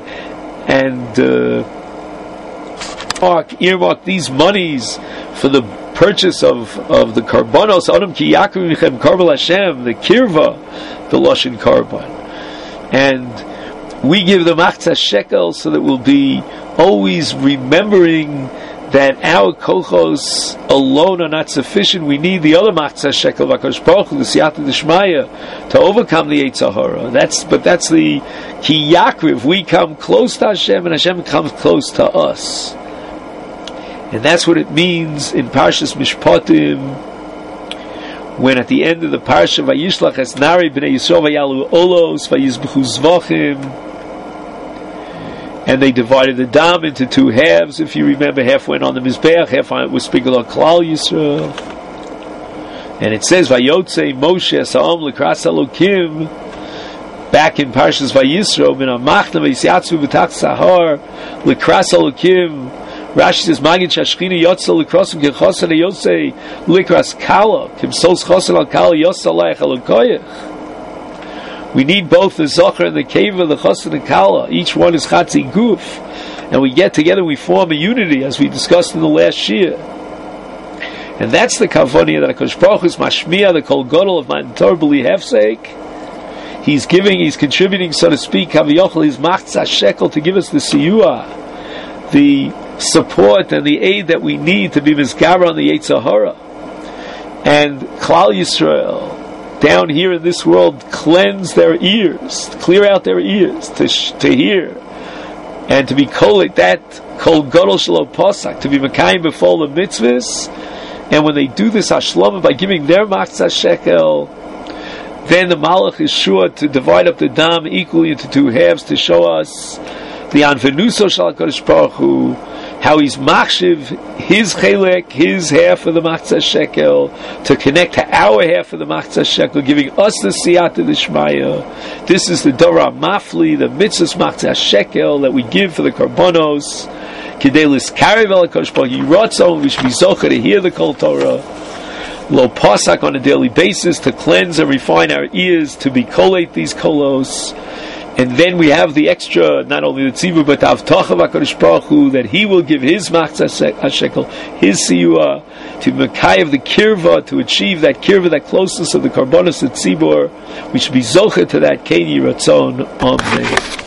earmark these monies for the purchase of the Karbanos, Adam Ki Yaakov Mikem Karmel Hashem, the Kirva, the Lashon Karban. And we give the Machzis HaShekel so that we'll be always remembering that our kochos alone are not sufficient. We need the other Machzah Shekel V'Akadosh Baruch Hu, the Siyata D'Shmaya, to overcome the Yetzer Hara. That's the Ki Yakriv. We come close to Hashem, and Hashem comes close to us. And that's what it means in Parshas Mishpatim, when at the end of the Parsha, Vayishlach es Nari b'nei Yisrael Vayalu Olos Vayizbechu Zvachim, and they divided the dam into two halves. If you remember, half went on the Mizbeach, half was sprinkled on Klal Yisrael. And it says, Vayotze Moshe Sa'am L'Kras Elokim, back in Parshas Vayisro, Min HaMachna V'Yisyatzu B'Tach Sahar L'Kras Elokim. Rashi says, Magid Shashchina Yotza L'Krosim K'Chosan Yotze L'Kras Kala K'Msos Chosan Al Kala Yotza L'Ech Elokoyach. We need both the Zohar and the Keva, the Chosan and Kala. Each one is Chatzi Guf. And we get together, we form a unity, as we discussed in the last Shia. And that's the Kavonia that HaKadosh Baruch Hu is Mashmiya, the Kol Godel of Matan Torah B'li Hefsek. He's contributing, so to speak, Kaviyochel, his Machzah Shekel, to give us the Siyua, the support and the aid that we need to be Mizgaber on the Yetzer Hara. And Klal Yisrael, down here in this world, cleanse their ears, clear out their ears to hear, and to be kolik, that kol gadol shelo posak, to be mekayim before the mitzvahs. And when they do this hashlama by giving their Machzah Shekel, then the Malach is sure to divide up the dam equally into two halves, to show us the Anvenuso Shal HaKadosh Baruch Hu, how he's machshiv his chelek, his half of the Machzah Shekel, to connect to our half of the Machzah Shekel, giving us the Siyata D'Shmaya. This is the Dora Mafli, the Mitzvahs Machzah Shekel that we give for the Karbonos. Kidei Liskarev El HaKadosh Baruch Hu Yiratzon, we should be zocher to hear the Kol Torah. Lo Pasak on a daily basis, to cleanse and refine our ears, to be collate these kolos. And then we have the extra, not only the tzibur, but the avtach of HaKadosh Baruch Hu, that he will give his Machzah Shekel, his siyua, to mekayev the kirva, to achieve that kirva, that closeness of the karbonos, the tzibur. We should be zocher to that. Kein Yiratzon. Amen.